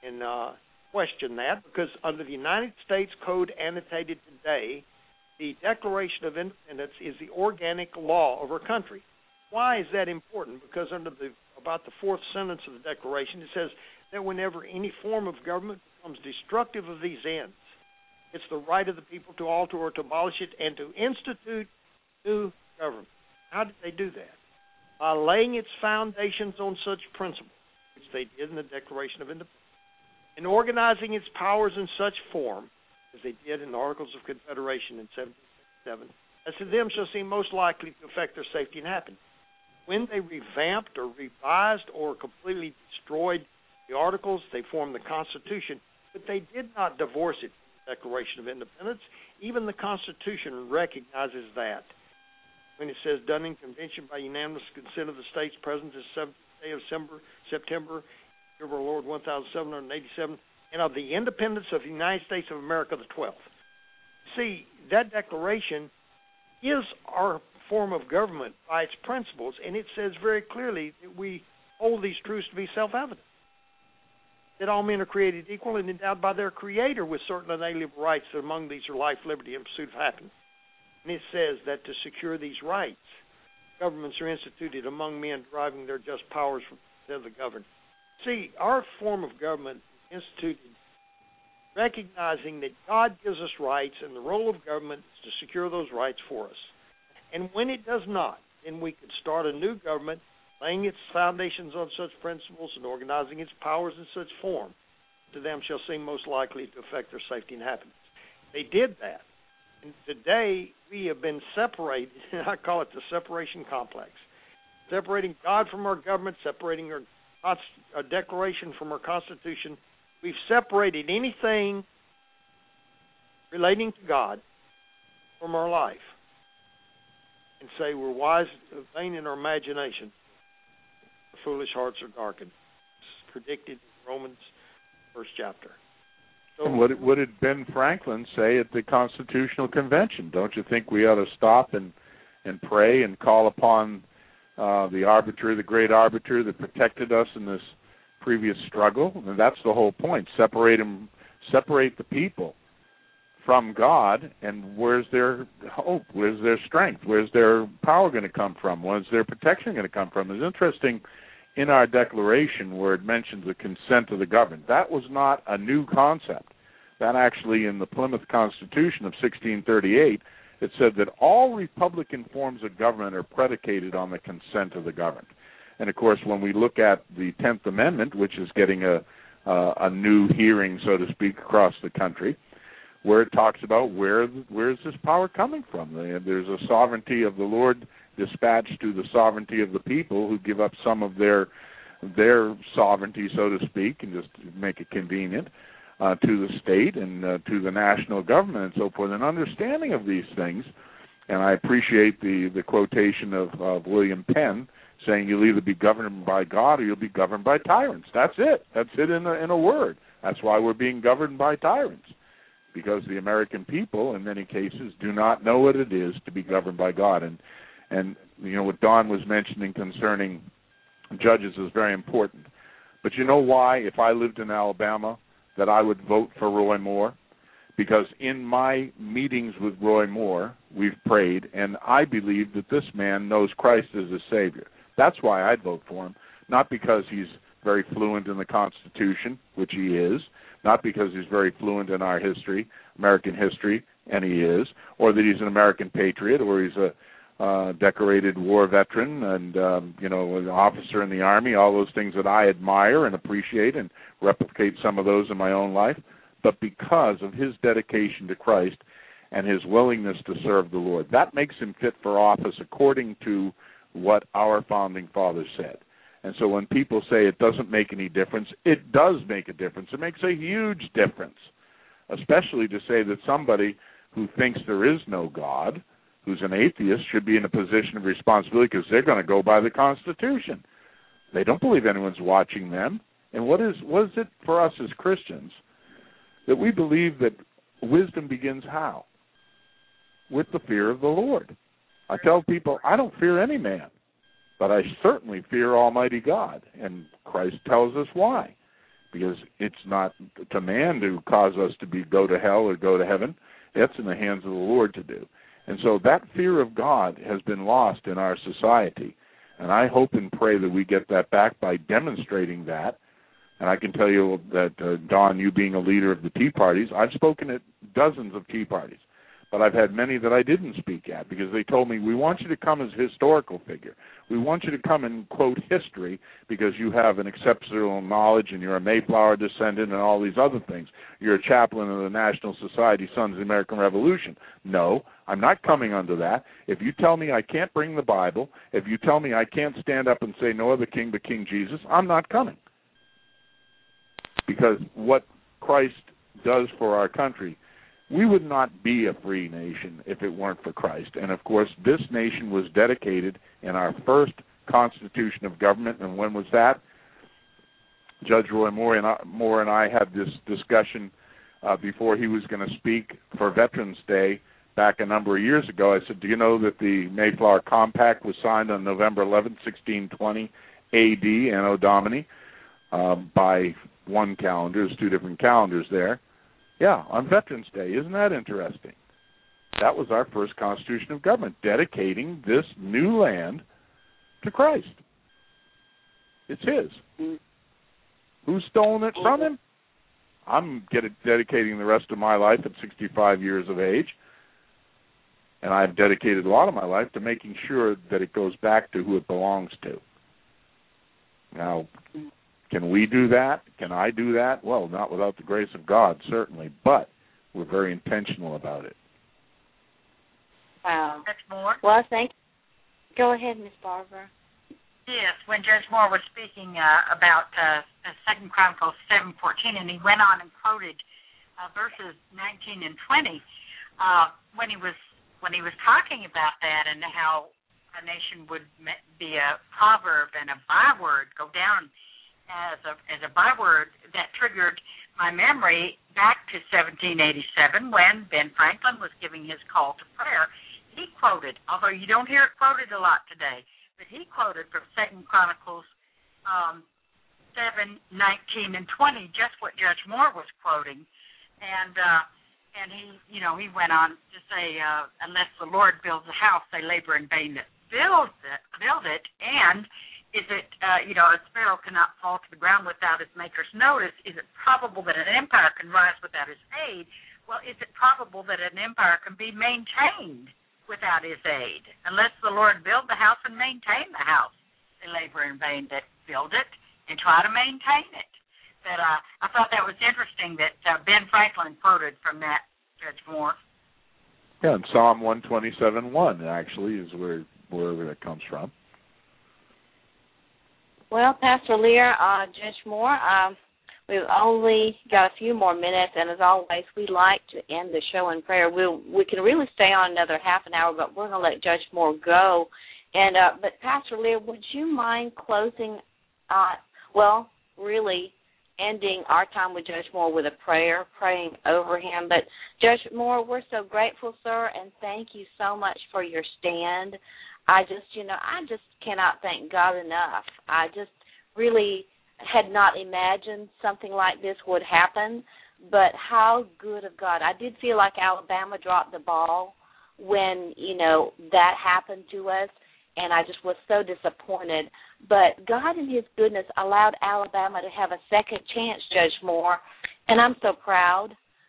Speaker 4: question that, because under the United States Code annotated today, the Declaration of Independence is the organic law of our country. Why is that important? Because under about the fourth sentence of the Declaration, it says that whenever any form of government becomes destructive of these ends, it's the right of the people to alter or to abolish it and to institute new government. How did they do that? By laying its foundations on such principles, which they did in the Declaration of Independence, and organizing its powers in such form, as they did in the Articles of Confederation in 1767, as to them shall seem most likely to affect their safety and happiness. When they revamped or revised or completely destroyed the Articles, they formed the Constitution, but they did not divorce it from the Declaration of Independence. Even the Constitution recognizes that. When it says, done in convention by unanimous consent of the states present this 7th day of September, year of our Lord 1787, and of the independence of the United States of America the 12th. See, that declaration is our form of government by its principles, and it says very clearly that we hold these truths to be self-evident, that all men are created equal and endowed by their Creator with certain unalienable rights, that among these are life, liberty, and pursuit of happiness. And it says that to secure these rights, governments are instituted among men deriving their just powers from the governed. See, our form of government is instituted recognizing that God gives us rights, and the role of government is to secure those rights for us. And when it does not, then we could start a new government, laying its foundations on such principles and organizing its powers in such form, to them shall seem most likely to affect their safety and happiness. They did that. And today we have been separated, and I call it the separation complex, separating God from our government, separating our Declaration from our Constitution. We've separated anything relating to God from our life, and say we're wise, vain in our imagination. The foolish hearts are darkened. It's predicted in Romans 1st chapter. So,
Speaker 1: and what did Ben Franklin say at the Constitutional Convention? Don't you think we ought to stop and pray and call upon the arbiter, the great arbiter that protected us in this previous struggle? And that's the whole point. Separate the people from God, and where's their hope? Where's their strength? Where's their power going to come from? Where's their protection going to come from? It's interesting in our declaration where it mentions the consent of the governed. That was not a new concept. That actually in the Plymouth Constitution of 1638, it said that all Republican forms of government are predicated on the consent of the governed. And, of course, when we look at the 10th Amendment, which is getting a new hearing, so to speak, across the country, where it talks about where is this power coming from? There's a sovereignty of the Lord dispatched to the sovereignty of the people who give up some of their sovereignty, so to speak, and just make it convenient to the state and to the national government and so forth. An understanding of these things, and I appreciate the quotation of William Penn saying you'll either be governed by God or you'll be governed by tyrants. That's it. That's it in a word. That's why we're being governed by tyrants, because the American people, in many cases, do not know what it is to be governed by God. And you know, what Don was mentioning concerning judges is very important. But you know why, if I lived in Alabama, that I would vote for Roy Moore? Because in my meetings with Roy Moore, we've prayed, and I believe that this man knows Christ as his Savior. That's why I'd vote for him, not because he's very fluent in the Constitution, which he is, not because he's very fluent in our history, American history, and he is, or that he's an American patriot, or he's a decorated war veteran and, an officer in the Army, all those things that I admire and appreciate and replicate some of those in my own life, but because of his dedication to Christ and his willingness to serve the Lord. That makes him fit for office according to what our founding fathers said. And so when people say it doesn't make any difference, it does make a difference. It makes a huge difference, especially to say that somebody who thinks there is no God, who's an atheist, should be in a position of responsibility because they're going to go by the Constitution. They don't believe anyone's watching them. And what is it for us as Christians that we believe that wisdom begins how? With the fear of the Lord. I tell people, I don't fear any man, but I certainly fear Almighty God. And Christ tells us why. Because it's not to man to cause us to go to hell or go to heaven. That's in the hands of the Lord to do. And so that fear of God has been lost in our society. And I hope and pray that we get that back by demonstrating that. And I can tell you that, Don, you being a leader of the Tea Parties, I've spoken at dozens of Tea Parties. But I've had many that I didn't speak at because they told me, we want you to come as a historical figure. We want you to come and quote history because you have an exceptional knowledge and you're a Mayflower descendant and all these other things. You're a chaplain of the National Society Sons of the American Revolution. No, I'm not coming under that. If you tell me I can't bring the Bible, if you tell me I can't stand up and say no other king but King Jesus, I'm not coming. Because what Christ does for our country, we would not be a free nation if it weren't for Christ. And, of course, this nation was dedicated in our first Constitution of Government. And when was that? Judge Roy Moore and I had this discussion before he was going to speak for Veterans Day back a number of years ago. I said, do you know that the Mayflower Compact was signed on November 11, 1620 A.D., Anno Domini, by one calendar. There's two different calendars there. Yeah, on Veterans Day. Isn't that interesting? That was our first Constitution of Government, dedicating this new land to Christ. It's his. Who's stolen it from him? I'm dedicating the rest of my life at 65 years of age, and I've dedicated a lot of my life to making sure that it goes back to who it belongs to. Now, can we do that? Can I do that? Well, not without the grace of God, certainly, but we're very intentional about it.
Speaker 3: Wow.
Speaker 5: Judge Moore?
Speaker 3: Well, thank you. Go ahead, Miss Barbara.
Speaker 5: Yes, when Judge Moore was speaking about 2 Chronicles 7:14, and he went on and quoted verses 19 and 20, when he was talking about that and how a nation would be a proverb and a byword, go down as a byword, that triggered my memory back to 1787 when Ben Franklin was giving his call to prayer. He quoted, although you don't hear it quoted a lot today, but he quoted from 2 Chronicles 7:19 and 20, just what Judge Moore was quoting. And And he went on to say, unless the Lord builds a house, they labor in vain that build it. And is it, a sparrow cannot fall to the ground without its maker's notice. Is it probable that an empire can rise without his aid? Well, is it probable that an empire can be maintained without his aid? Unless the Lord build the house and maintain the house, they labor in vain that build it and try to maintain it. But I thought that was interesting that Ben Franklin quoted from that, Judge Moore.
Speaker 1: Yeah, and Psalm 127:1 actually is where it comes from.
Speaker 3: Well, Pastor Lear, Judge Moore, we've only got a few more minutes, and as always, we like to end the show in prayer. We can really stay on another half an hour, but we're going to let Judge Moore go. And but Pastor Lear, would you mind closing? Really ending our time with Judge Moore with a prayer, praying over him. But Judge Moore, we're so grateful, sir, and thank you so much for your stand. I just cannot thank God enough. I just really had not imagined something like this would happen, but how good of God. I did feel like Alabama dropped the ball when, that happened to us, and I just was so disappointed. But God in his goodness allowed Alabama to have a second chance, Judge Moore, and I'm so proud.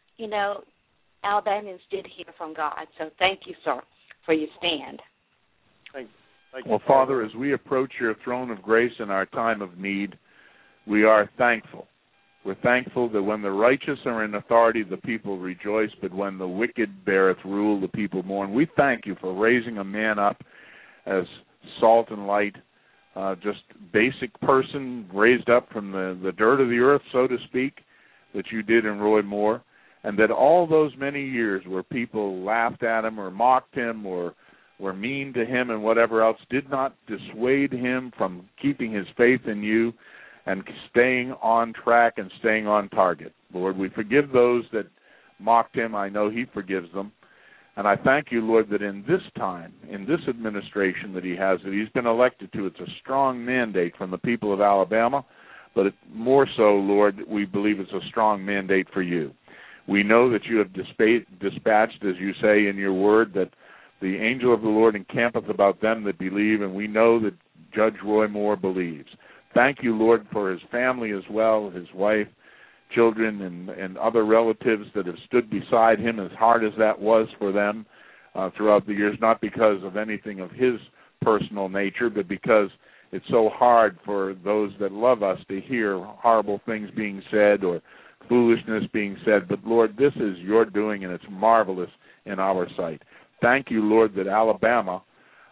Speaker 3: Alabamians did hear from God, so thank you, sir, for your stand.
Speaker 4: Thank you.
Speaker 1: Well, Father, as we approach your throne of grace in our time of need, we are thankful. We're thankful that when the righteous are in authority, the people rejoice, but when the wicked beareth rule, the people mourn. We thank you for raising a man up as salt and light, just basic person raised up from the dirt of the earth, so to speak, that you did in Roy Moore, and that all those many years where people laughed at him or mocked him or were mean to him and whatever else did not dissuade him from keeping his faith in you and staying on track and staying on target. Lord, we forgive those that mocked him. I know he forgives them. And I thank you, Lord, that in this time, in this administration that he has, that he's been elected to, it's a strong mandate from the people of Alabama, but more so, Lord, we believe it's a strong mandate for you. We know that you have dispatched, as you say in your word, that the angel of the Lord encampeth about them that believe, and we know that Judge Roy Moore believes. Thank you, Lord, for his family as well, his wife, children, and other relatives that have stood beside him, as hard as that was for them throughout the years, not because of anything of his personal nature, but because it's so hard for those that love us to hear horrible things being said or foolishness being said. But, Lord, this is your doing, and it's marvelous in our sight. Thank you, Lord, that Alabama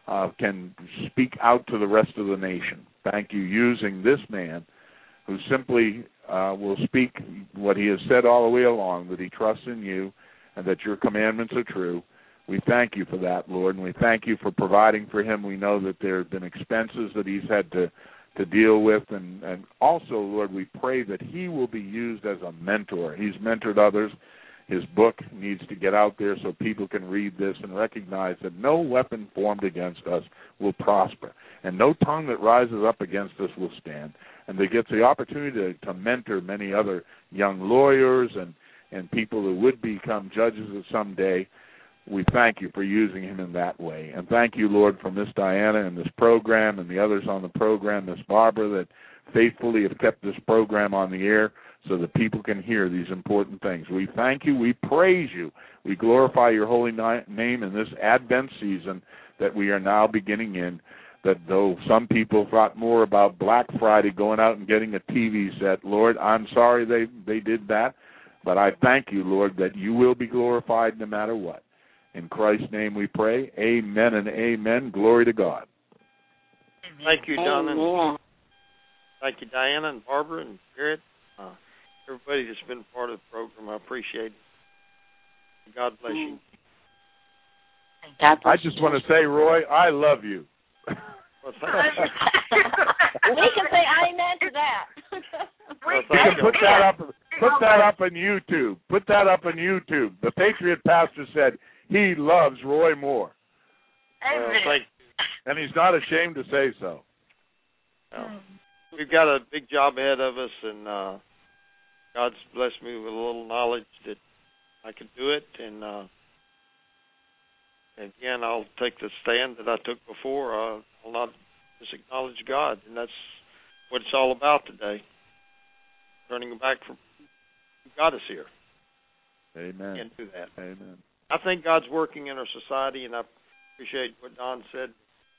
Speaker 1: can speak out to the rest of the nation. Thank you, using this man who simply will speak what he has said all the way along, that he trusts in you and that your commandments are true. We thank you for that, Lord, and we thank you for providing for him. We know that there have been expenses that he's had to deal with, and also, Lord, we pray that he will be used as a mentor. He's mentored others. His book needs to get out there so people can read this and recognize that no weapon formed against us will prosper, and no tongue that rises up against us will stand. And they get the opportunity to mentor many other young lawyers and people who would become judges someday. We thank you for using him in that way. And thank you, Lord, for Miss Diana and this program and the others on the program, Miss Barbara, that faithfully have kept this program on the air so that people can hear these important things. We thank you. We praise you. We glorify your holy name in this Advent season that we are now beginning in, that though some people thought more about Black Friday going out and getting a TV set, Lord, I'm sorry they did that, but I thank you, Lord, that you will be glorified no matter what. In Christ's name we pray. Amen and amen. Glory to God.
Speaker 4: Thank you, Don. Thank you, Diana and Barbara and Garrett. Everybody that's been part of the program, I appreciate it. God bless you.
Speaker 1: I just want to say, Roy, I love you.
Speaker 4: Well, thank you.
Speaker 3: We can say amen to that.
Speaker 4: Well, thank you.
Speaker 1: Put that up on YouTube. Put that up on YouTube. The Patriot pastor said he loves Roy Moore.
Speaker 4: Well, thank you.
Speaker 1: And he's not ashamed to say so.
Speaker 4: Well, we've got a big job ahead of us, and God's blessed me with a little knowledge that I could do it, and again, I'll take the stand that I took before. I'll not just acknowledge God, and that's what it's all about today. Turning back from who got us here.
Speaker 1: Amen.
Speaker 4: Can't do that.
Speaker 1: Amen.
Speaker 4: I think God's working in our society, and I appreciate what Don said.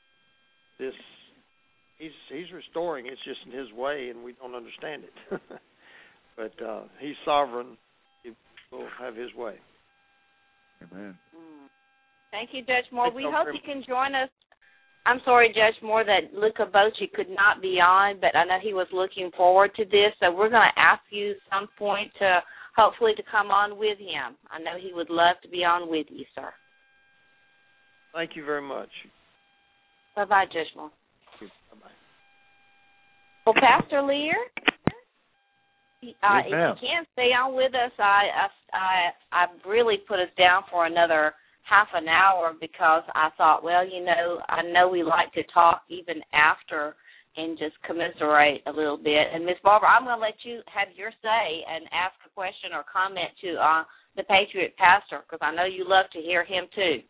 Speaker 4: He's restoring. It's just in His way, and we don't understand it. But He's sovereign. He will have His way.
Speaker 1: Amen.
Speaker 3: Thank you, Judge Moore. We hope you can join us. I'm sorry, Judge Moore, that Luca Bocci could not be on, but I know he was looking forward to this, so we're going to ask you some point to hopefully to come on with him. I know he would love to be on with you, sir.
Speaker 4: Thank you very much.
Speaker 3: Bye-bye, Judge Moore.
Speaker 4: Bye-bye.
Speaker 3: Well, Pastor Lear,
Speaker 1: Yes,
Speaker 3: if you can stay on with us, I really put us down for another half an hour because I thought, well, I know we like to talk even after and just commiserate a little bit. And Miss Barbara, I'm going to let you have your say and ask a question or comment to the Patriot Pastor because I know you love to hear him too.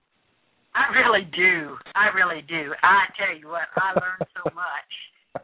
Speaker 5: I really do. I tell you what, I learned so much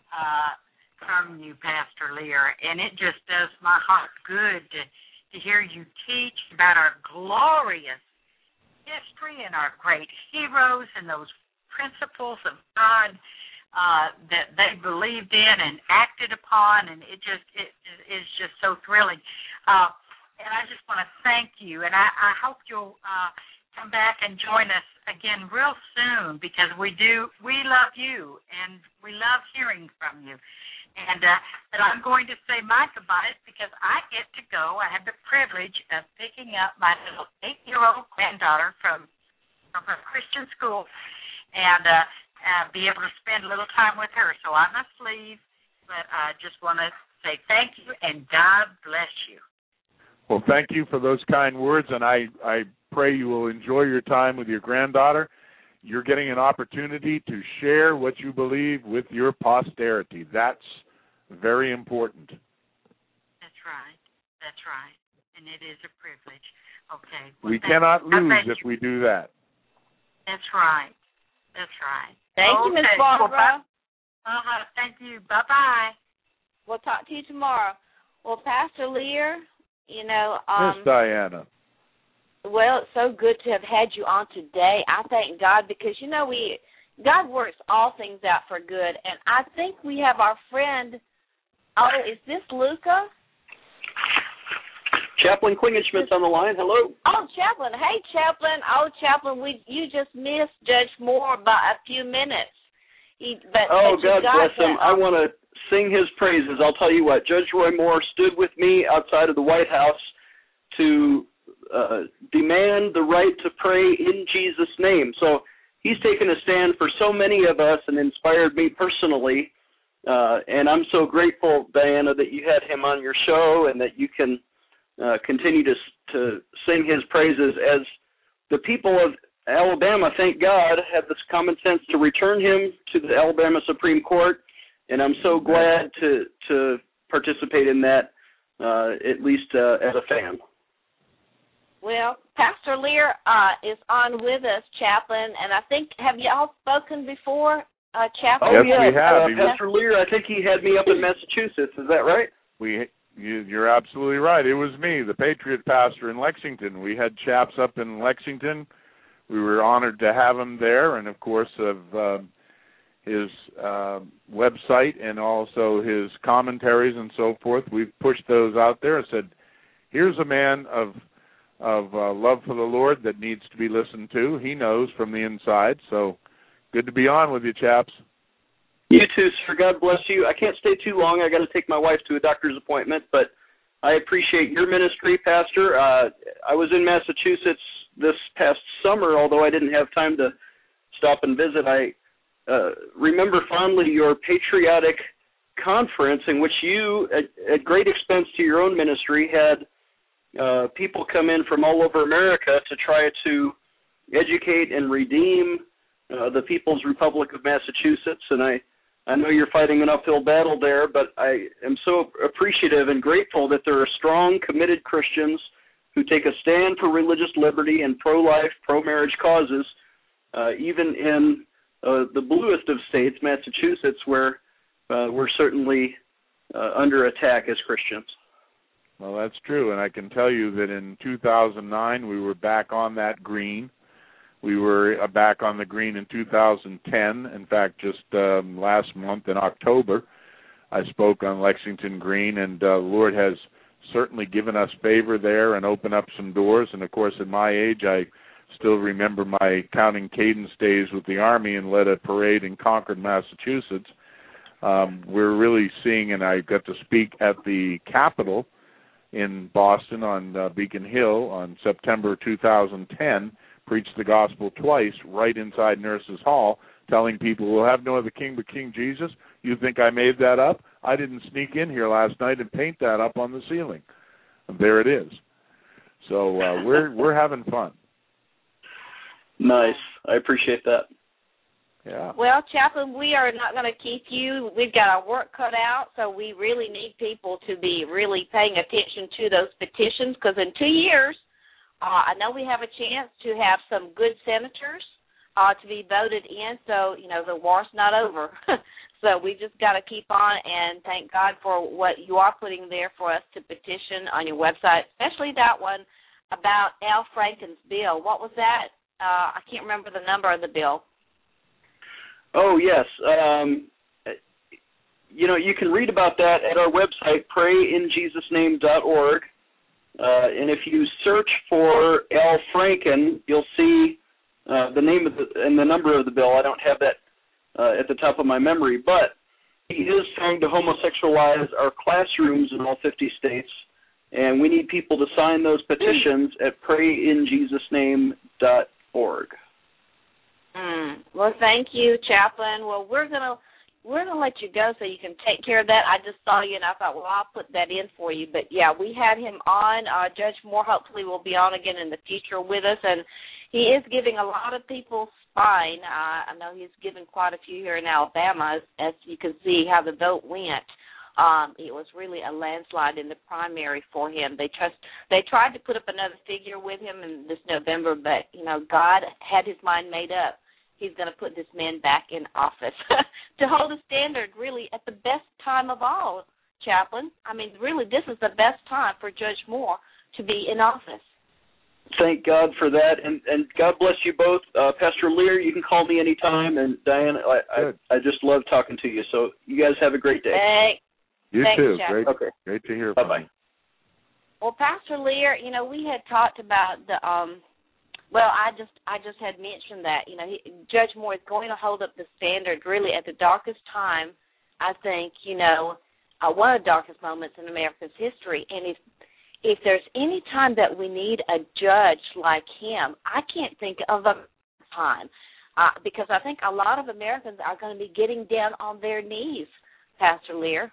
Speaker 5: from you, Pastor Lear, and it just does my heart good to hear you teach about our glorious history and our great heroes and those principles of God that they believed in and acted upon, and it is just so thrilling. And I just want to thank you, and I hope you'll come back and join us again real soon because we love you and we love hearing from you. And but I'm going to say my goodbyes because I get to go. I have the privilege of picking up my little 8-year-old granddaughter from a Christian school and be able to spend a little time with her. So I must leave, but I just want to say thank you and God bless you.
Speaker 1: Well, thank you for those kind words, and I pray you will enjoy your time with your granddaughter. You're getting an opportunity to share what you believe with your posterity. That's very important.
Speaker 5: That's right. And it is a privilege. Okay.
Speaker 1: Well, we cannot lose if we do that.
Speaker 5: That's right.
Speaker 3: Thank you, Miss Barbara.
Speaker 5: Thank you. Bye-bye.
Speaker 3: We'll talk to you tomorrow. Well, Pastor Lear,
Speaker 1: Miss Diana.
Speaker 3: Well, it's so good to have had you on today. I thank God because, God works all things out for good. And I think we have our friend, is this Luca?
Speaker 7: Chaplain Klingenschmidt's on the line. Hello.
Speaker 3: Oh, Chaplain. Hey, Chaplain. Oh, Chaplain, you just missed Judge Moore by a few minutes.
Speaker 7: God bless him. I want to sing his praises. I'll tell you what, Judge Roy Moore stood with me outside of the White House to demand the right to pray in Jesus' name. So he's taken a stand for so many of us and inspired me personally. And I'm so grateful, Diana, that you had him on your show and that you can continue to sing his praises as the people of Alabama, thank God, have this common sense to return him to the Alabama Supreme Court. And I'm so glad to participate in that, at least as a fan.
Speaker 3: Well, Pastor Lear is on with us, Chaplain, and I think, have you all spoken before, Chaplain?
Speaker 1: Yes, we have.
Speaker 7: Pastor Lear, I think he had me up in Massachusetts. Is that right?
Speaker 1: You're absolutely right. It was me, the Patriot Pastor in Lexington. We had chaps up in Lexington. We were honored to have him there, and, of course, of his website and also his commentaries and so forth. We've pushed those out there and said, here's a man of love for the Lord that needs to be listened to. He knows from the inside, so good to be on with you, chaps.
Speaker 7: You too, sir. God bless you. I can't stay too long. I got to take my wife to a doctor's appointment, but I appreciate your ministry, Pastor. I was in Massachusetts this past summer, although I didn't have time to stop and visit. I remember fondly your patriotic conference in which you, at great expense to your own ministry, had people come in from all over America to try to educate and redeem the People's Republic of Massachusetts. And I know you're fighting an uphill battle there, but I am so appreciative and grateful that there are strong, committed Christians who take a stand for religious liberty and pro-life, pro-marriage causes, even in the bluest of states, Massachusetts, where we're certainly under attack as Christians.
Speaker 1: Well, that's true, and I can tell you that in 2009 we were back on that green. We were back on the green in 2010. In fact, just last month in October, I spoke on Lexington Green, and the Lord has certainly given us favor there and opened up some doors. And, of course, at my age, I still remember my counting cadence days with the Army and led a parade in Concord, Massachusetts. We're really seeing, and I got to speak at the Capitol in Boston on Beacon Hill on September 2010, preached the gospel twice right inside Nurses Hall, telling people, we'll have no other king but King Jesus. You think I made that up? I didn't sneak in here last night and paint that up on the ceiling. And there it is. So we're having fun.
Speaker 7: Nice. I appreciate that.
Speaker 1: Yeah.
Speaker 3: Well, Chaplain, we are not going to keep you. We've got our work cut out, so we really need people to be really paying attention to those petitions, because in 2 years, I know we have a chance to have some good senators to be voted in, so, the war's not over. So we just got to keep on, and thank God for what you are putting there for us to petition on your website, especially that one about Al Franken's bill. What was that? I can't remember the number of the bill.
Speaker 7: Oh, yes. You can read about that at our website, prayinjesusname.org. And if you search for Al Franken, you'll see the name of and the number of the bill. I don't have that at the top of my memory, but he is trying to homosexualize our classrooms in all 50 states, and we need people to sign those petitions at prayinjesusname.org.
Speaker 3: Well, thank you, Chaplain. Well, we're gonna let you go so you can take care of that. I just saw you, and I thought, well, I'll put that in for you. But, yeah, we had him on. Judge Moore hopefully will be on again in the future with us, and he is giving a lot of people spine. I know he's given quite a few here in Alabama, as you can see how the vote went. It was really a landslide in the primary for him. They tried to put up another figure with him in this November, but, God had his mind made up. He's going to put this man back in office to hold a standard, really, at the best time of all, Chaplain. I mean, really, this is the best time for Judge Moore to be in office.
Speaker 7: Thank God for that, and God bless you both. Pastor Lear, you can call me anytime, and Diane, I just love talking to you. So you guys have a great day.
Speaker 1: You too.
Speaker 3: Chaplain.
Speaker 1: Great to hear from you.
Speaker 7: Bye-bye.
Speaker 3: Well, Pastor Lear, we had talked about the I just had mentioned that, Judge Moore is going to hold up the standard really at the darkest time, I think, one of the darkest moments in America's history. And if there's any time that we need a judge like him, I can't think of a time because I think a lot of Americans are going to be getting down on their knees, Pastor Lear.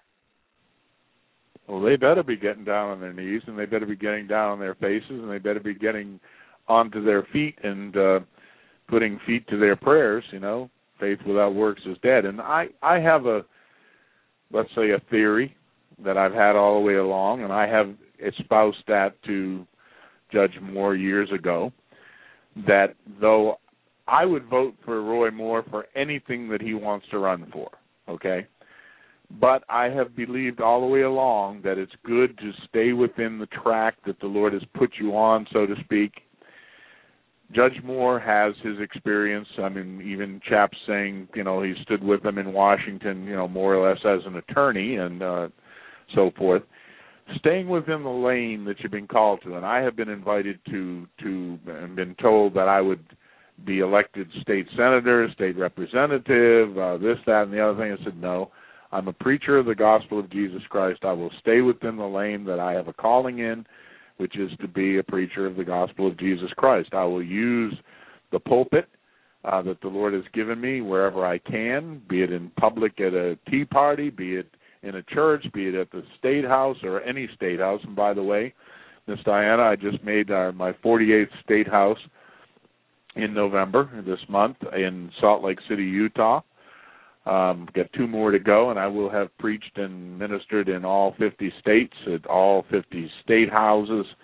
Speaker 1: Well, they better be getting down on their knees, and they better be getting down on their faces, and they better be getting onto their feet and putting feet to their prayers. Faith without works is dead. And I have let's say a theory that I've had all the way along, and I have espoused that to Judge Moore years ago, that though I would vote for Roy Moore for anything that he wants to run for, okay? But I have believed all the way along that it's good to stay within the track that the Lord has put you on, so to speak. Judge Moore has his experience. I mean, even chaps saying, he stood with them in Washington, more or less as an attorney and so forth. Staying within the lane that you've been called to, and I have been invited to and been told that I would be elected state senator, state representative, this, that, and the other thing. I said, no, I'm a preacher of the gospel of Jesus Christ. I will stay within the lane that I have a calling in, which is to be a preacher of the gospel of Jesus Christ. I will use the pulpit that the Lord has given me wherever I can, be it in public at a tea party, be it in a church, be it at the State House or any State House. And by the way, Miss Diana, I just made my 48th State House in November this month in Salt Lake City, Utah. Got 2 more to go, and I will have preached and ministered in all 50 states, at all 50 state houses,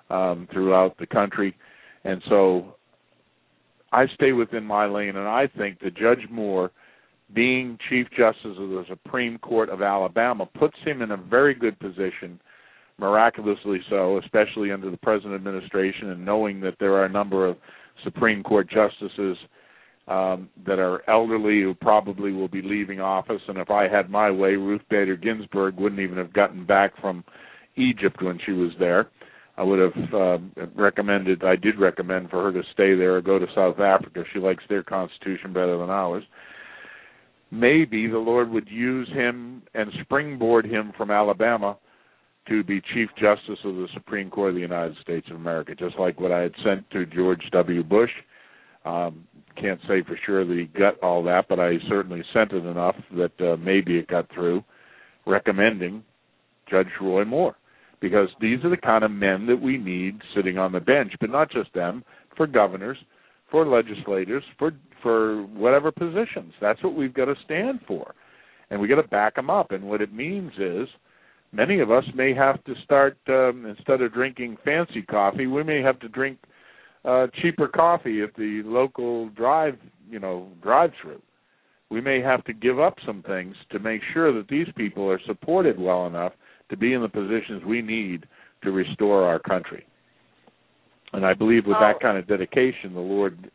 Speaker 1: throughout the country. And so I stay within my lane, and I think that Judge Moore, being Chief Justice of the Supreme Court of Alabama, puts him in a very good position, miraculously so, especially under the present administration, and knowing that there are a number of Supreme Court justices that are elderly who probably will be leaving office. And if I had my way, Ruth Bader Ginsburg wouldn't even have gotten back from Egypt when she was there. I would have I did recommend for her to stay there or go to South Africa. She likes their constitution better than ours. Maybe the Lord would use him and springboard him from Alabama to be Chief Justice of the Supreme Court of the United States of America, just like what I had sent to George W. Bush. Can't say for sure that he got all that, but I certainly sent it enough that maybe it got through, recommending Judge Roy Moore, because these are the kind of men that we need sitting on the bench, but not just them, for governors, for legislators, for whatever positions. That's what we've got to stand for, and we've got to back them up. And what it means is many of us may have to start, instead of drinking fancy coffee, we may have to drink cheaper coffee at the local drive-through. We may have to give up some things to make sure that these people are supported well enough to be in the positions we need to restore our country. And I believe with that kind of dedication, the Lord,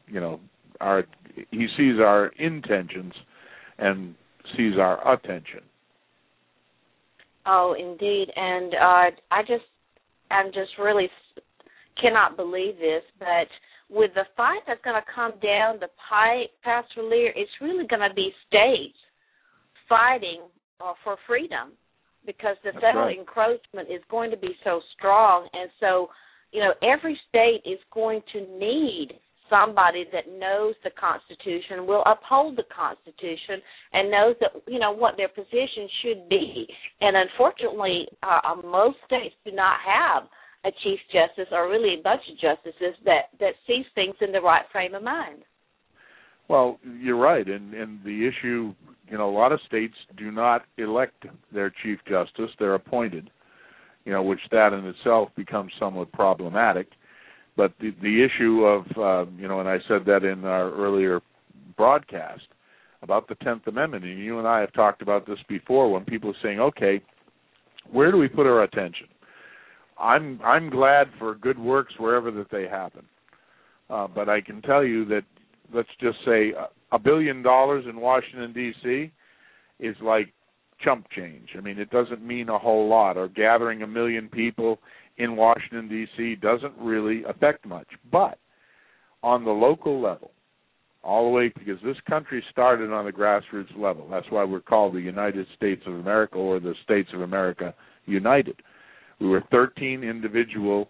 Speaker 1: He sees our intentions and sees our attention.
Speaker 3: Oh, indeed. And I'm just really cannot believe this, but with the fight that's going to come down the pipe, Pastor Lear, it's really going to be states fighting for freedom, because the federal encroachment is going to be so strong. And so, every state is going to need somebody that knows the Constitution, will uphold the Constitution, and knows that, what their position should be. And unfortunately, most states do not have a Chief Justice, or really a bunch of justices that sees things in the right frame of mind.
Speaker 1: Well, you're right, and the issue, a lot of states do not elect their Chief Justice; they're appointed, which that in itself becomes somewhat problematic. But the issue of, and I said that in our earlier broadcast about the 10th Amendment, and you and I have talked about this before, when people are saying, okay, where do we put our attention? I'm glad for good works wherever that they happen. But I can tell you that, let's just say, $1 billion in Washington, D.C. is like chump change. I mean, it doesn't mean a whole lot. Or gathering 1 million people in Washington, D.C. doesn't really affect much. But on the local level, all the way, because this country started on the grassroots level. That's why we're called the United States of America, or the States of America United. We were 13 individual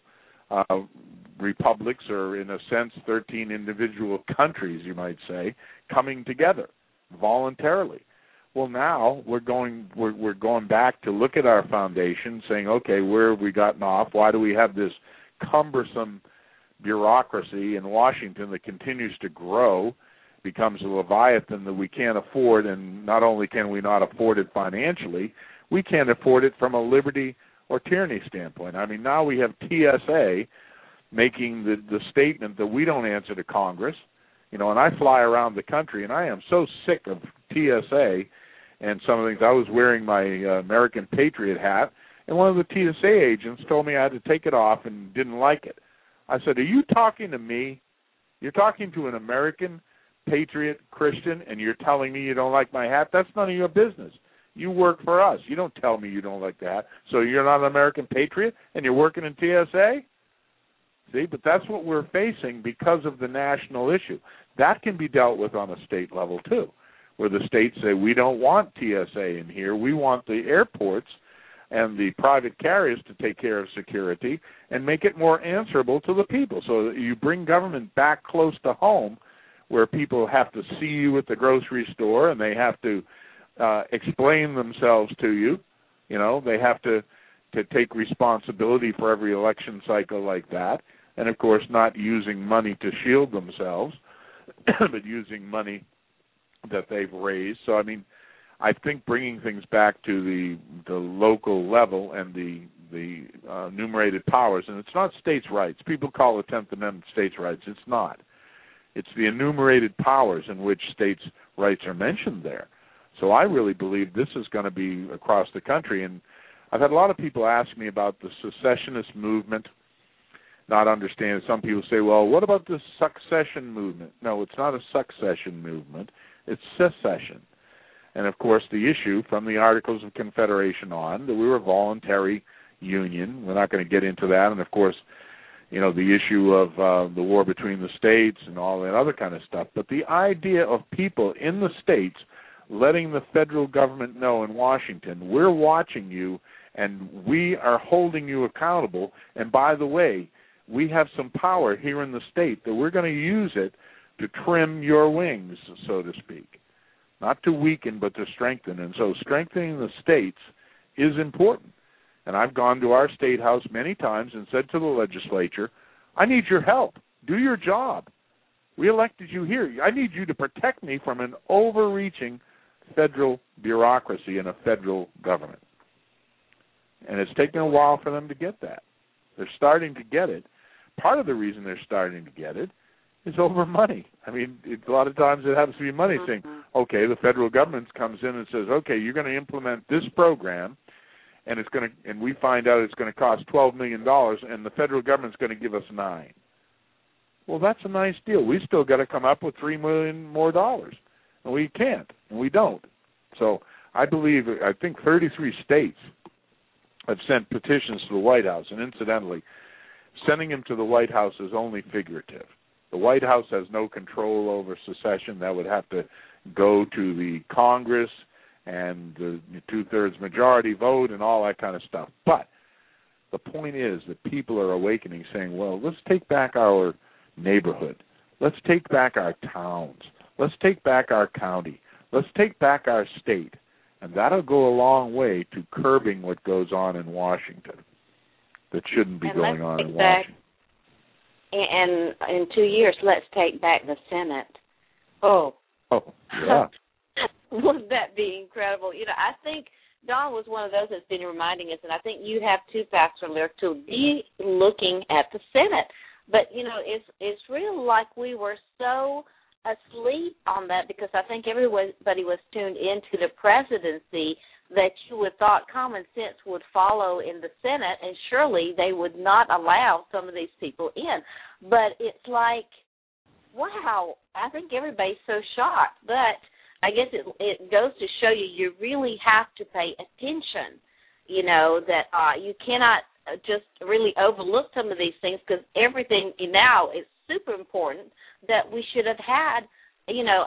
Speaker 1: republics, or in a sense 13 individual countries, you might say, coming together voluntarily. Well, now we're going back to look at our foundation, saying, okay, where have we gotten off? Why do we have this cumbersome bureaucracy in Washington that continues to grow, becomes a leviathan that we can't afford? And not only can we not afford it financially, we can't afford it from a liberty or tyranny standpoint. I mean, now we have TSA making the statement that we don't answer to Congress, and I fly around the country, and I am so sick of TSA and some of the things. I was wearing my American Patriot hat, and one of the TSA agents told me I had to take it off and didn't like it. I said, are you talking to me? You're talking to an American Patriot Christian, and you're telling me you don't like my hat? That's none of your business. You work for us. You don't tell me you don't like that. So you're not an American patriot and you're working in TSA? See, but that's what we're facing because of the national issue. That can be dealt with on a state level, too, where the states say, we don't want TSA in here. We want the airports and the private carriers to take care of security and make it more answerable to the people. So you bring government back close to home, where people have to see you at the grocery store and they have to explain themselves to you. They have to take responsibility for every election cycle like that. And, of course, not using money to shield themselves, but using money that they've raised. So, I mean, I think bringing things back to the local level and enumerated powers, and it's not states' rights. People call the 10th Amendment states' rights. It's not. It's the enumerated powers in which states' rights are mentioned there. So I really believe this is going to be across the country. And I've had a lot of people ask me about the secessionist movement, not understanding. Some people say, well, what about the succession movement? No, it's not a succession movement. It's secession. And, of course, the issue from the Articles of Confederation on, that we were a voluntary union. We're not going to get into that. And, of course, you know, the issue of the war between the states and all that other kind of stuff. But the idea of people in the states letting the federal government know in Washington, we're watching you and we are holding you accountable. And, by the way, we have some power here in the state that we're going to use it to trim your wings, so to speak. Not to weaken, but to strengthen. And so strengthening the states is important. And I've gone to our state house many times and said to the legislature, I need your help. Do your job. We elected you here. I need you to protect me from an overreaching federal bureaucracy and a federal government. And it's taken a while for them to get that. They're starting to get it. Part of the reason they're starting to get it is over money. I mean, a lot of times it happens to be money saying, okay, the federal government comes in and says, okay, you're going to implement this program, and it's going to, and we find out it's going to cost $12 million, and the federal government's going to give us $9 million. Well, that's a nice deal. We still got to come up with $3 million more, and we can't, and we don't. So I think 33 states have sent petitions to the White House, and incidentally, sending them to the White House is only figurative. The White House has no control over secession. That would have to go to the Congress and the two-thirds majority vote and all that kind of stuff. But the point is that people are awakening, saying, well, let's take back our neighborhood. Let's take back our towns. Let's take back our county. Let's take back our state. And that'll go a long way to curbing what goes on in Washington that shouldn't be going on in Washington.
Speaker 3: And in 2 years, let's take back the Senate. Oh,
Speaker 1: yeah.
Speaker 3: Wouldn't that be incredible? You know, I think Don was one of those that's been reminding us, and I think you have too, Pastor Lyric, to be looking at the Senate. But, you know, it's really like we were so asleep on that because I think everybody was tuned into the presidency that you would thought common sense would follow in the Senate, and surely they would not allow some of these people in. But it's like, wow, I think everybody's so shocked. But I guess it goes to show you really have to pay attention, you know, that you cannot just really overlook some of these things because everything now is super important that we should have had, you know,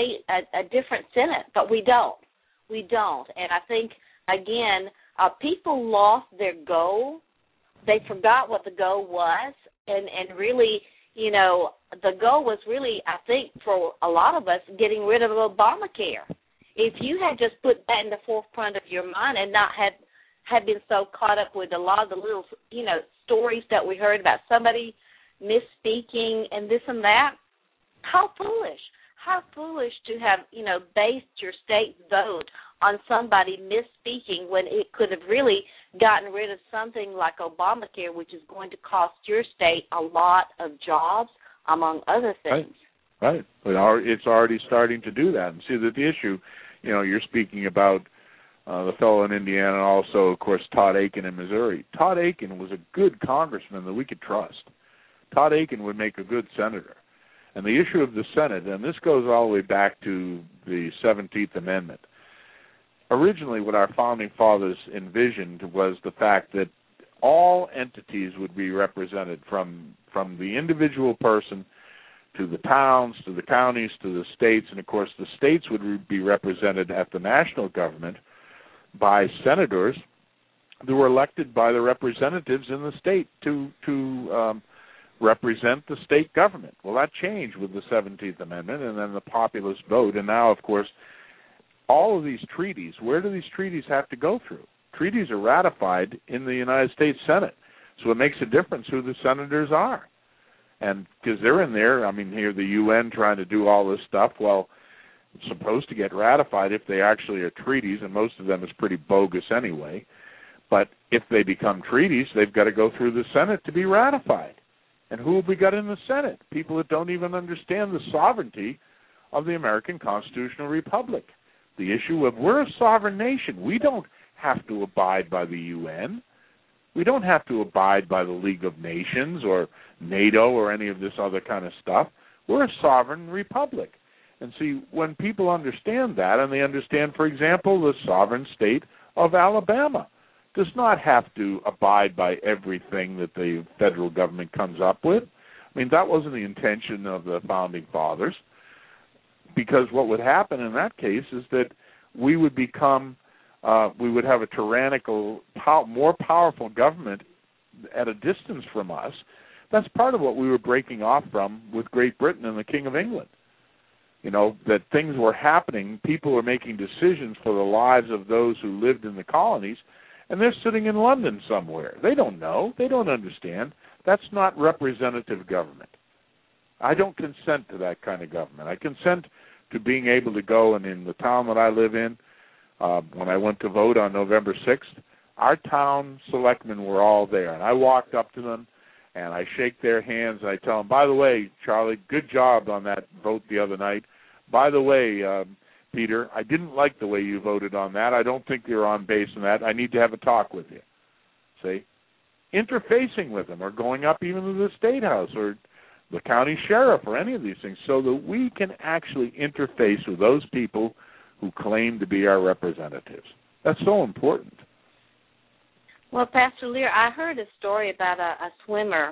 Speaker 3: a different Senate, but we don't. We don't. And I think, again, people lost their goal. They forgot what the goal was. And really, you know, the goal was really, I think, for a lot of us, getting rid of Obamacare. If you had just put that in the forefront of your mind and not had been so caught up with a lot of the little, you know, stories that we heard about somebody misspeaking and this and that, how foolish. How foolish to have, you know, based your state vote on somebody misspeaking when it could have really gotten rid of something like Obamacare, which is going to cost your state a lot of jobs, among other things.
Speaker 1: Right. It's already starting to do that. And see that the issue, you know, you're speaking about the fellow in Indiana and also, of course, Todd Akin in Missouri. Todd Akin was a good congressman that we could trust. Todd Akin would make a good senator. And the issue of the Senate, and this goes all the way back to the 17th Amendment. Originally, what our founding fathers envisioned was the fact that all entities would be represented from the individual person to the towns, to the counties, to the states, and, of course, the states would be represented at the national government by senators who were elected by the representatives in the state to represent the state government. Well, that changed with the 17th Amendment and then the populist vote. And now, of course, all of these treaties, where do these treaties have to go through? Treaties are ratified in the United States Senate. So it makes a difference who the senators are. And because they're in there, I mean, here the UN trying to do all this stuff, well, it's supposed to get ratified if they actually are treaties, and most of them is pretty bogus anyway. But if they become treaties, they've got to go through the Senate to be ratified. And who have we got in the Senate? People that don't even understand the sovereignty of the American constitutional republic. The issue of we're a sovereign nation. We don't have to abide by the UN. We don't have to abide by the League of Nations or NATO or any of this other kind of stuff. We're a sovereign republic. And see, when people understand that, and they understand, for example, the sovereign state of Alabama does not have to abide by everything that the federal government comes up with. I mean, that wasn't the intention of the Founding Fathers, because what would happen in that case is that we would become, we would have a tyrannical, more powerful government at a distance from us. That's part of what we were breaking off from with Great Britain and the King of England. You know, that things were happening, people were making decisions for the lives of those who lived in the colonies, and they're sitting in London somewhere. They don't know. They don't understand. That's not representative government. I don't consent to that kind of government. I consent to being able to go, and in the town that I live in, when I went to vote on November 6th, our town selectmen were all there, and I walked up to them, and I shake their hands, and I tell them, by the way, Charlie, good job on that vote the other night. By the way, Peter, I didn't like the way you voted on that. I don't think you're on base in that. I need to have a talk with you. See? Interfacing with them, or going up even to the State House or the county sheriff or any of these things, so that we can actually interface with those people who claim to be our representatives. That's so important.
Speaker 3: Well, Pastor Lear, I heard a story about a swimmer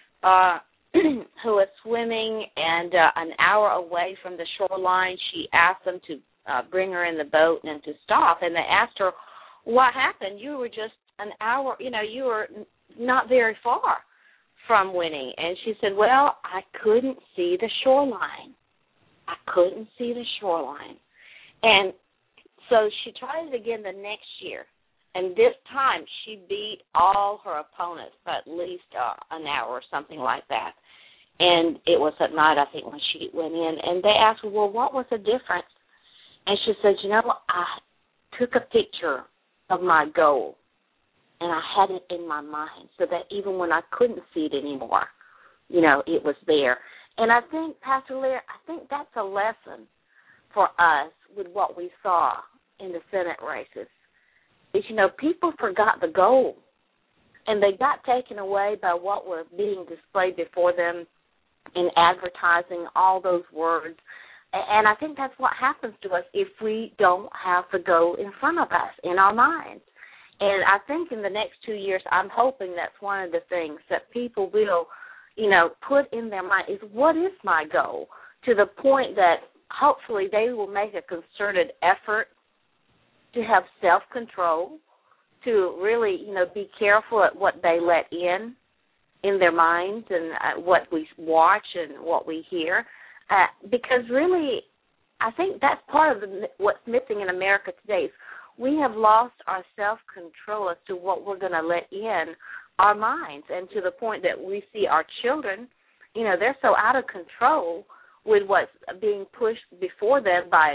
Speaker 3: who was swimming, and an hour away from the shoreline, she asked them to bring her in the boat and to stop. And they asked her, what happened? You were just an hour, you were not very far from winning. And she said, well, I couldn't see the shoreline. I couldn't see the shoreline. And so she tried it again the next year. And this time she beat all her opponents by at least an hour or something like that. And it was at night, I think, when she went in. And they asked her, well, what was the difference? And she said, I took a picture of my goal, and I had it in my mind so that even when I couldn't see it anymore, it was there. And I think, Pastor Lear, that's a lesson for us with what we saw in the Senate races. Is, people forgot the goal, and they got taken away by what was being displayed before them in advertising, all those words. And I think that's what happens to us if we don't have the goal in front of us, in our minds. And I think in the next 2 years, I'm hoping that's one of the things that people will, put in their mind is, what is my goal? To the point that hopefully they will make a concerted effort to have self-control, to really, be careful at what they let in their minds and what we watch and what we hear. Because really, I think that's part of what's missing in America today. Is we have lost our self-control as to what we're going to let in our minds, and to the point that we see our children, they're so out of control with what's being pushed before them by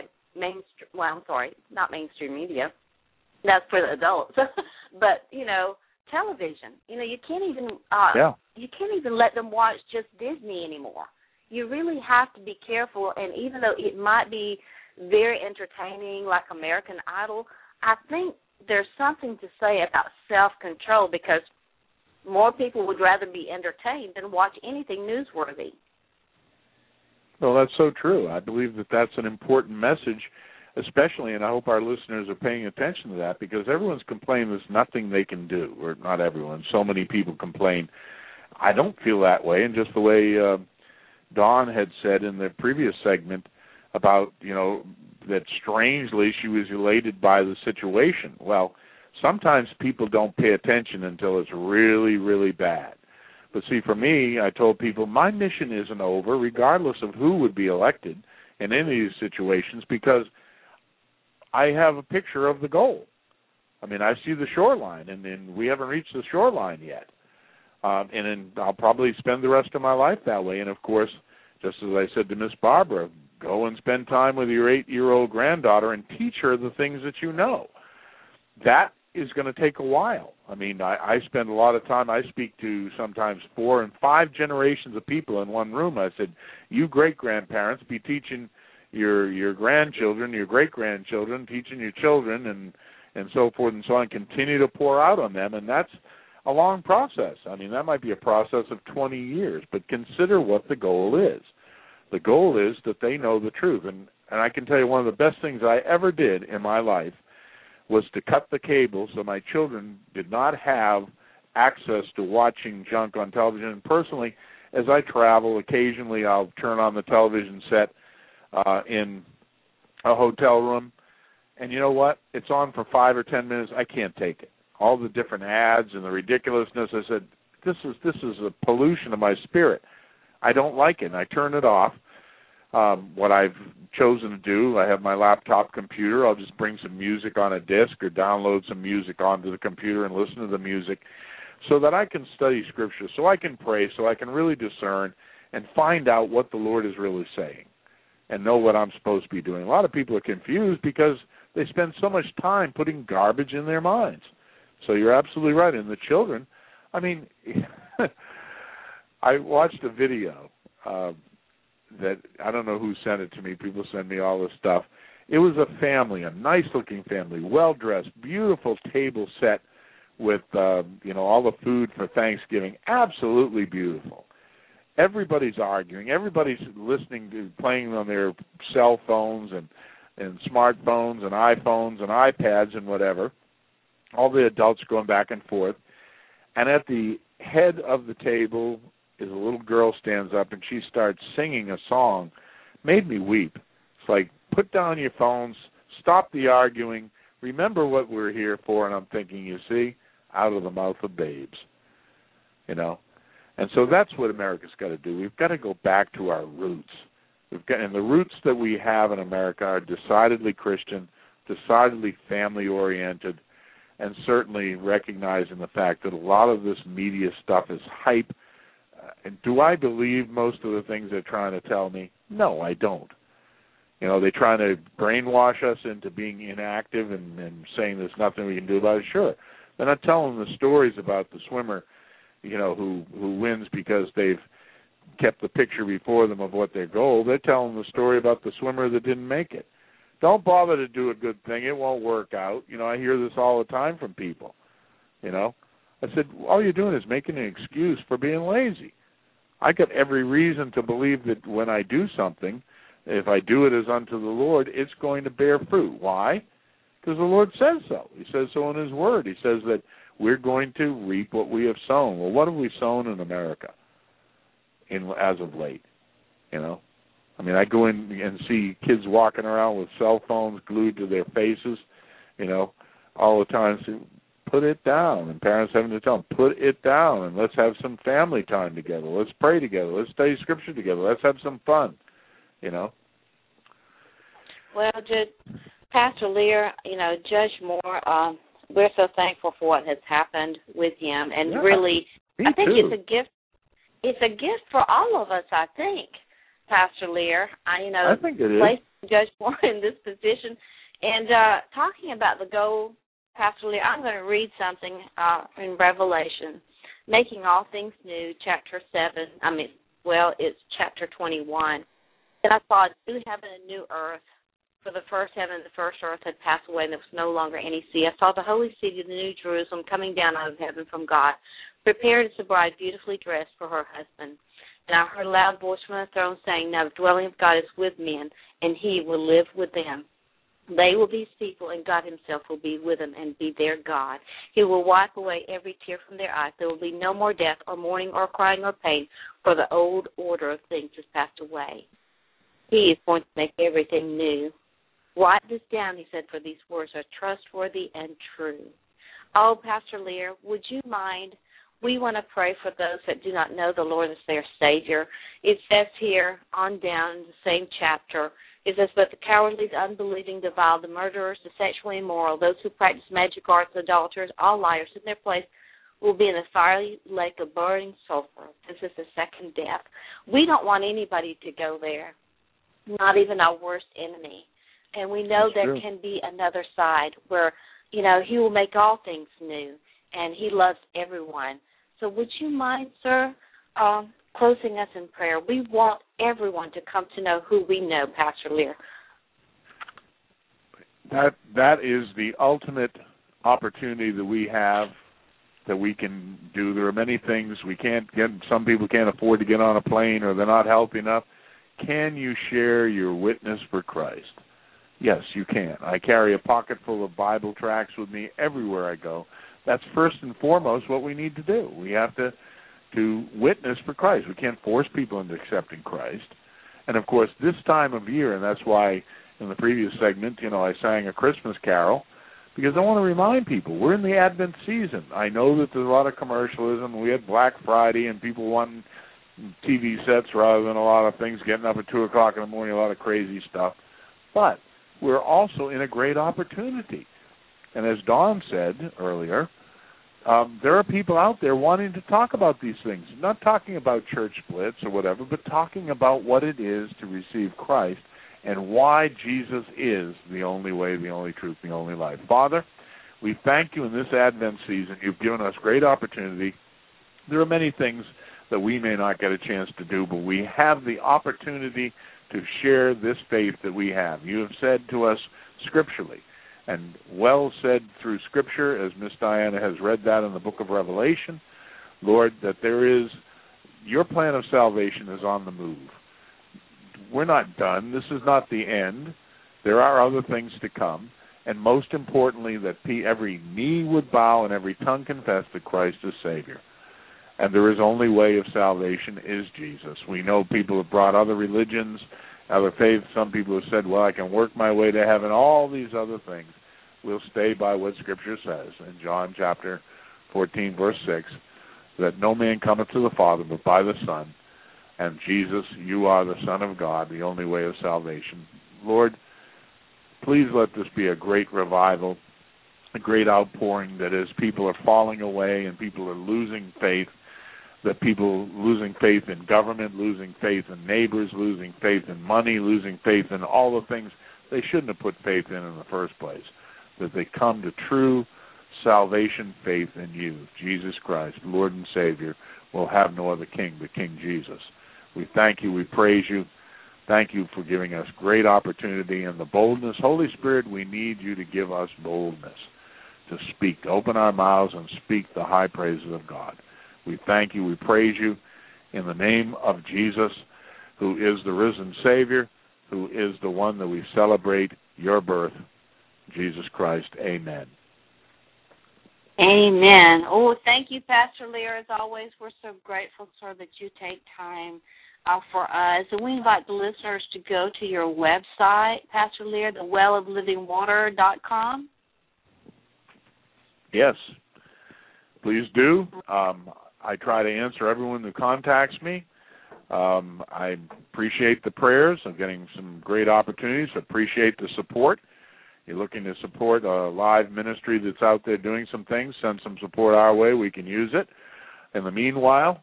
Speaker 3: not mainstream media. That's for the adults. But, television. You can't even you can't even let them watch just Disney anymore. You really have to be careful, and even though it might be very entertaining like American Idol, I think there's something to say about self-control, because more people would rather be entertained than watch anything newsworthy.
Speaker 1: Well, that's so true. I believe that that's an important message, especially, and I hope our listeners are paying attention to that, because everyone's complaining there's nothing they can do, or not everyone. So many people complain. I don't feel that way, and just the way Dawn had said in the previous segment about, that strangely she was elated by the situation. Well, sometimes people don't pay attention until it's really, really bad. But see, for me, I told people my mission isn't over, regardless of who would be elected in any of these situations, because I have a picture of the goal. I mean, I see the shoreline, and we haven't reached the shoreline yet. And then I'll probably spend the rest of my life that way. And, of course, just as I said to Miss Barbara, go and spend time with your 8-year-old granddaughter and teach her the things that you know. That is going to take a while. I mean, I spend a lot of time. I speak to sometimes 4 and 5 generations of people in one room. I said, you great-grandparents be teaching your grandchildren, your great-grandchildren, teaching your children, and so forth and so on, continue to pour out on them, and that's a long process. I mean, that might be a process of 20 years, but consider what the goal is. The goal is that they know the truth, and I can tell you one of the best things I ever did in my life was to cut the cable so my children did not have access to watching junk on television. And personally, as I travel, occasionally I'll turn on the television set in a hotel room, and you know what? It's on for 5 or 10 minutes. I can't take it. All the different ads and the ridiculousness. I said, this is a pollution of my spirit. I don't like it, and I turn it off. What I've chosen to do, I have my laptop computer. I'll just bring some music on a disc or download some music onto the computer and listen to the music so that I can study Scripture, so I can pray, so I can really discern and find out what the Lord is really saying and know what I'm supposed to be doing. A lot of people are confused because they spend so much time putting garbage in their minds. So you're absolutely right. And the children, I mean, I watched a video that I don't know who sent it to me. People send me all this stuff. It was a family, a nice-looking family, well-dressed, beautiful table set with, all the food for Thanksgiving. Absolutely beautiful. Everybody's arguing. Everybody's listening to, playing on their cell phones and smartphones and iPhones and iPads and whatever. All the adults going back and forth. And at the head of the table is a little girl stands up and she starts singing a song. Made me weep. It's like, put down your phones, stop the arguing, remember what we're here for. And I'm thinking, you see, out of the mouth of babes, And so that's what America's got to do. We've got to go back to our roots. And the roots that we have in America are decidedly Christian, decidedly family-oriented, and certainly recognizing the fact that a lot of this media stuff is hype. And do I believe most of the things they're trying to tell me? No, I don't. They're trying to brainwash us into being inactive and saying there's nothing we can do about it. Sure. They're not telling the stories about the swimmer, who wins because they've kept the picture before them of what their goal. They're telling the story about the swimmer that didn't make it. Don't bother to do a good thing. It won't work out. I hear this all the time from people. I said, all you're doing is making an excuse for being lazy. I got every reason to believe that when I do something, if I do it as unto the Lord, it's going to bear fruit. Why? Because the Lord says so. He says so in His Word. He says that we're going to reap what we have sown. Well, what have we sown in America as of late? I go in and see kids walking around with cell phones glued to their faces, all the time. So put it down. And parents having to tell them, put it down, and let's have some family time together. Let's pray together. Let's study Scripture together. Let's have some fun,
Speaker 3: Well, Pastor Lear, Judge Moore, we're so thankful for what has happened with him. And really, I think it's a gift. It's a gift for all of us, I think, Pastor Lear.
Speaker 1: I think it is.
Speaker 3: Placing Judge Moore in this position. And talking about the goal, Pastor Lear, I'm going to read something in Revelation, Making All Things New, chapter 7. It's chapter 21. And I saw a new heaven and new earth. For the first heaven and the first earth had passed away, and there was no longer any sea. I saw the holy city, the new Jerusalem, coming down out of heaven from God, prepared as a bride beautifully dressed for her husband. And I heard a loud voice from the throne saying, Now the dwelling of God is with men, and He will live with them. They will be His people, and God Himself will be with them and be their God. He will wipe away every tear from their eyes. There will be no more death or mourning or crying or pain, for the old order of things has passed away. He is going to make everything new. Write this down, he said, for these words are trustworthy and true. Oh, Pastor Lear, would you mind? We want to pray for those that do not know the Lord as their Savior. It says here on down in the same chapter, it says, but the cowardly, the unbelieving, the vile, the murderers, the sexually immoral, those who practice magic arts, adulterers, all liars in their place will be in a fiery lake of burning sulfur. This is the second death. We don't want anybody to go there, not even our worst enemy. And we know there can be another side where you know, he will make all things new, and he loves everyone. So would you mind, sir, closing us in prayer? We want everyone to come to know who we know, Pastor Lear.
Speaker 1: That is the ultimate opportunity that we have, that we can do. There are many things we can't get. Some people can't afford to get on a plane, or they're not healthy enough. Can you share your witness for Christ? Yes, you can. I carry a pocket full of Bible tracts with me everywhere I go. That's first and foremost what we need to do. We have to witness for Christ. We can't force people into accepting Christ. And, of course, this time of year, and that's why in the previous segment, you know, I sang a Christmas carol, because I want to remind people, we're in the Advent season. I know that there's a lot of commercialism. We had Black Friday and people wanting TV sets rather than a lot of things, getting up at 2 o'clock in the morning, a lot of crazy stuff. But we're also in a great opportunity. And as Dawn said earlier, there are people out there wanting to talk about these things, not talking about church splits or whatever, but talking about what it is to receive Christ and why Jesus is the only way, the only truth, the only life. Father, we thank you in this Advent season. You've given us great opportunity. There are many things that we may not get a chance to do, but we have the opportunity to share this faith that we have. You have said to us scripturally, and well said through Scripture, as Miss Diana has read that in the book of Revelation, Lord, that there is, your plan of salvation is on the move. We're not done. This is not the end. There are other things to come. And most importantly, that every knee would bow and every tongue confess that Christ is Savior. And there is only way of salvation is Jesus. We know people have brought other religions, other faiths. Some people have said, well, I can work my way to heaven, all these other things. We'll stay by what Scripture says in John chapter 14, verse 6, that no man cometh to the Father but by the Son. And Jesus, you are the Son of God, the only way of salvation. Lord, please let this be a great revival, a great outpouring, that as people are falling away and people are losing faith, that people losing faith in government, losing faith in neighbors, losing faith in money, losing faith in all the things they shouldn't have put faith in the first place, that they come to true salvation faith in you, Jesus Christ, Lord and Savior. We'll have no other King but King Jesus. We thank you. We praise you. Thank you for giving us great opportunity and the boldness. Holy Spirit, we need you to give us boldness to speak, to open our mouths and speak the high praises of God. We thank you. We praise you in the name of Jesus, who is the risen Savior, who is the one that we celebrate your birth, Jesus Christ. Amen.
Speaker 3: Amen. Oh, thank you, Pastor Lear. As always, we're so grateful, sir, that you take time for us. And we invite the listeners to go to your website, Pastor Lear, thewelloflivingwater.com.
Speaker 1: Yes, please do. I try to answer everyone who contacts me. I appreciate the prayers. I'm getting some great opportunities. I appreciate the support. You're looking to support a live ministry that's out there doing some things, send some support our way. We can use it. In the meanwhile,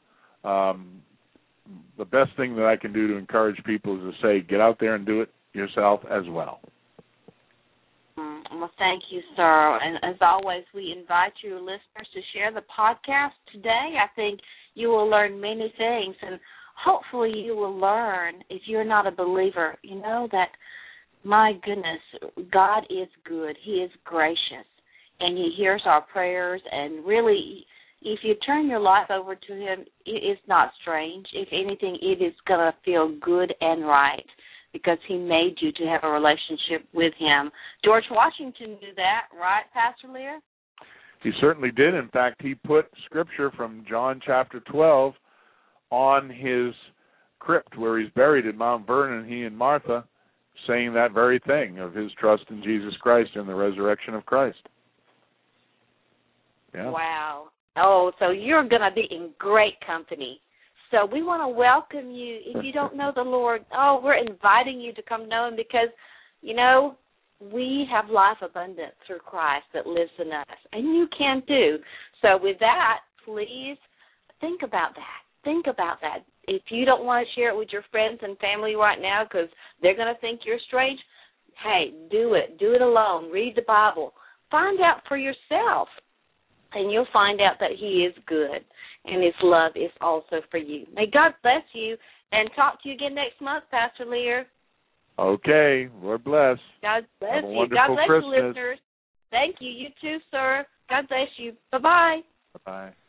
Speaker 1: the best thing that I can do to encourage people is to say, get out there and do it yourself as well.
Speaker 3: Well, thank you, sir. And as always, we invite your listeners to share the podcast today. I think you will learn many things, and hopefully you will learn, if you're not a believer, you know that, my goodness, God is good. He is gracious, and he hears our prayers. And really, if you turn your life over to him, it is not strange. If anything, it is going to feel good and right, because he made you to have a relationship with him. George Washington knew that, right, Pastor Lear?
Speaker 1: He certainly did. In fact, he put Scripture from John chapter 12 on his crypt where he's buried at Mount Vernon, he and Martha, saying that very thing of his trust in Jesus Christ and the resurrection of Christ. Yeah.
Speaker 3: Wow. Oh, so you're going to be in great company. So we want to welcome you. If you don't know the Lord, we're inviting you to come know him, because, you know, we have life abundant through Christ that lives in us, and you can too. So with that, please think about that. Think about that. If you don't want to share it with your friends and family right now because they're going to think you're strange, hey, do it. Do it alone. Read the Bible. find out for yourself. And you'll find out that he is good, and his love is also for you. May God bless you, and talk to you again next month, Pastor Lear.
Speaker 1: Okay, Lord bless.
Speaker 3: God bless
Speaker 1: Have a
Speaker 3: you.
Speaker 1: wonderful
Speaker 3: God bless
Speaker 1: Christmas.
Speaker 3: you, listeners. Thank you. You too, sir. God bless you. Bye-bye.
Speaker 1: Bye-bye.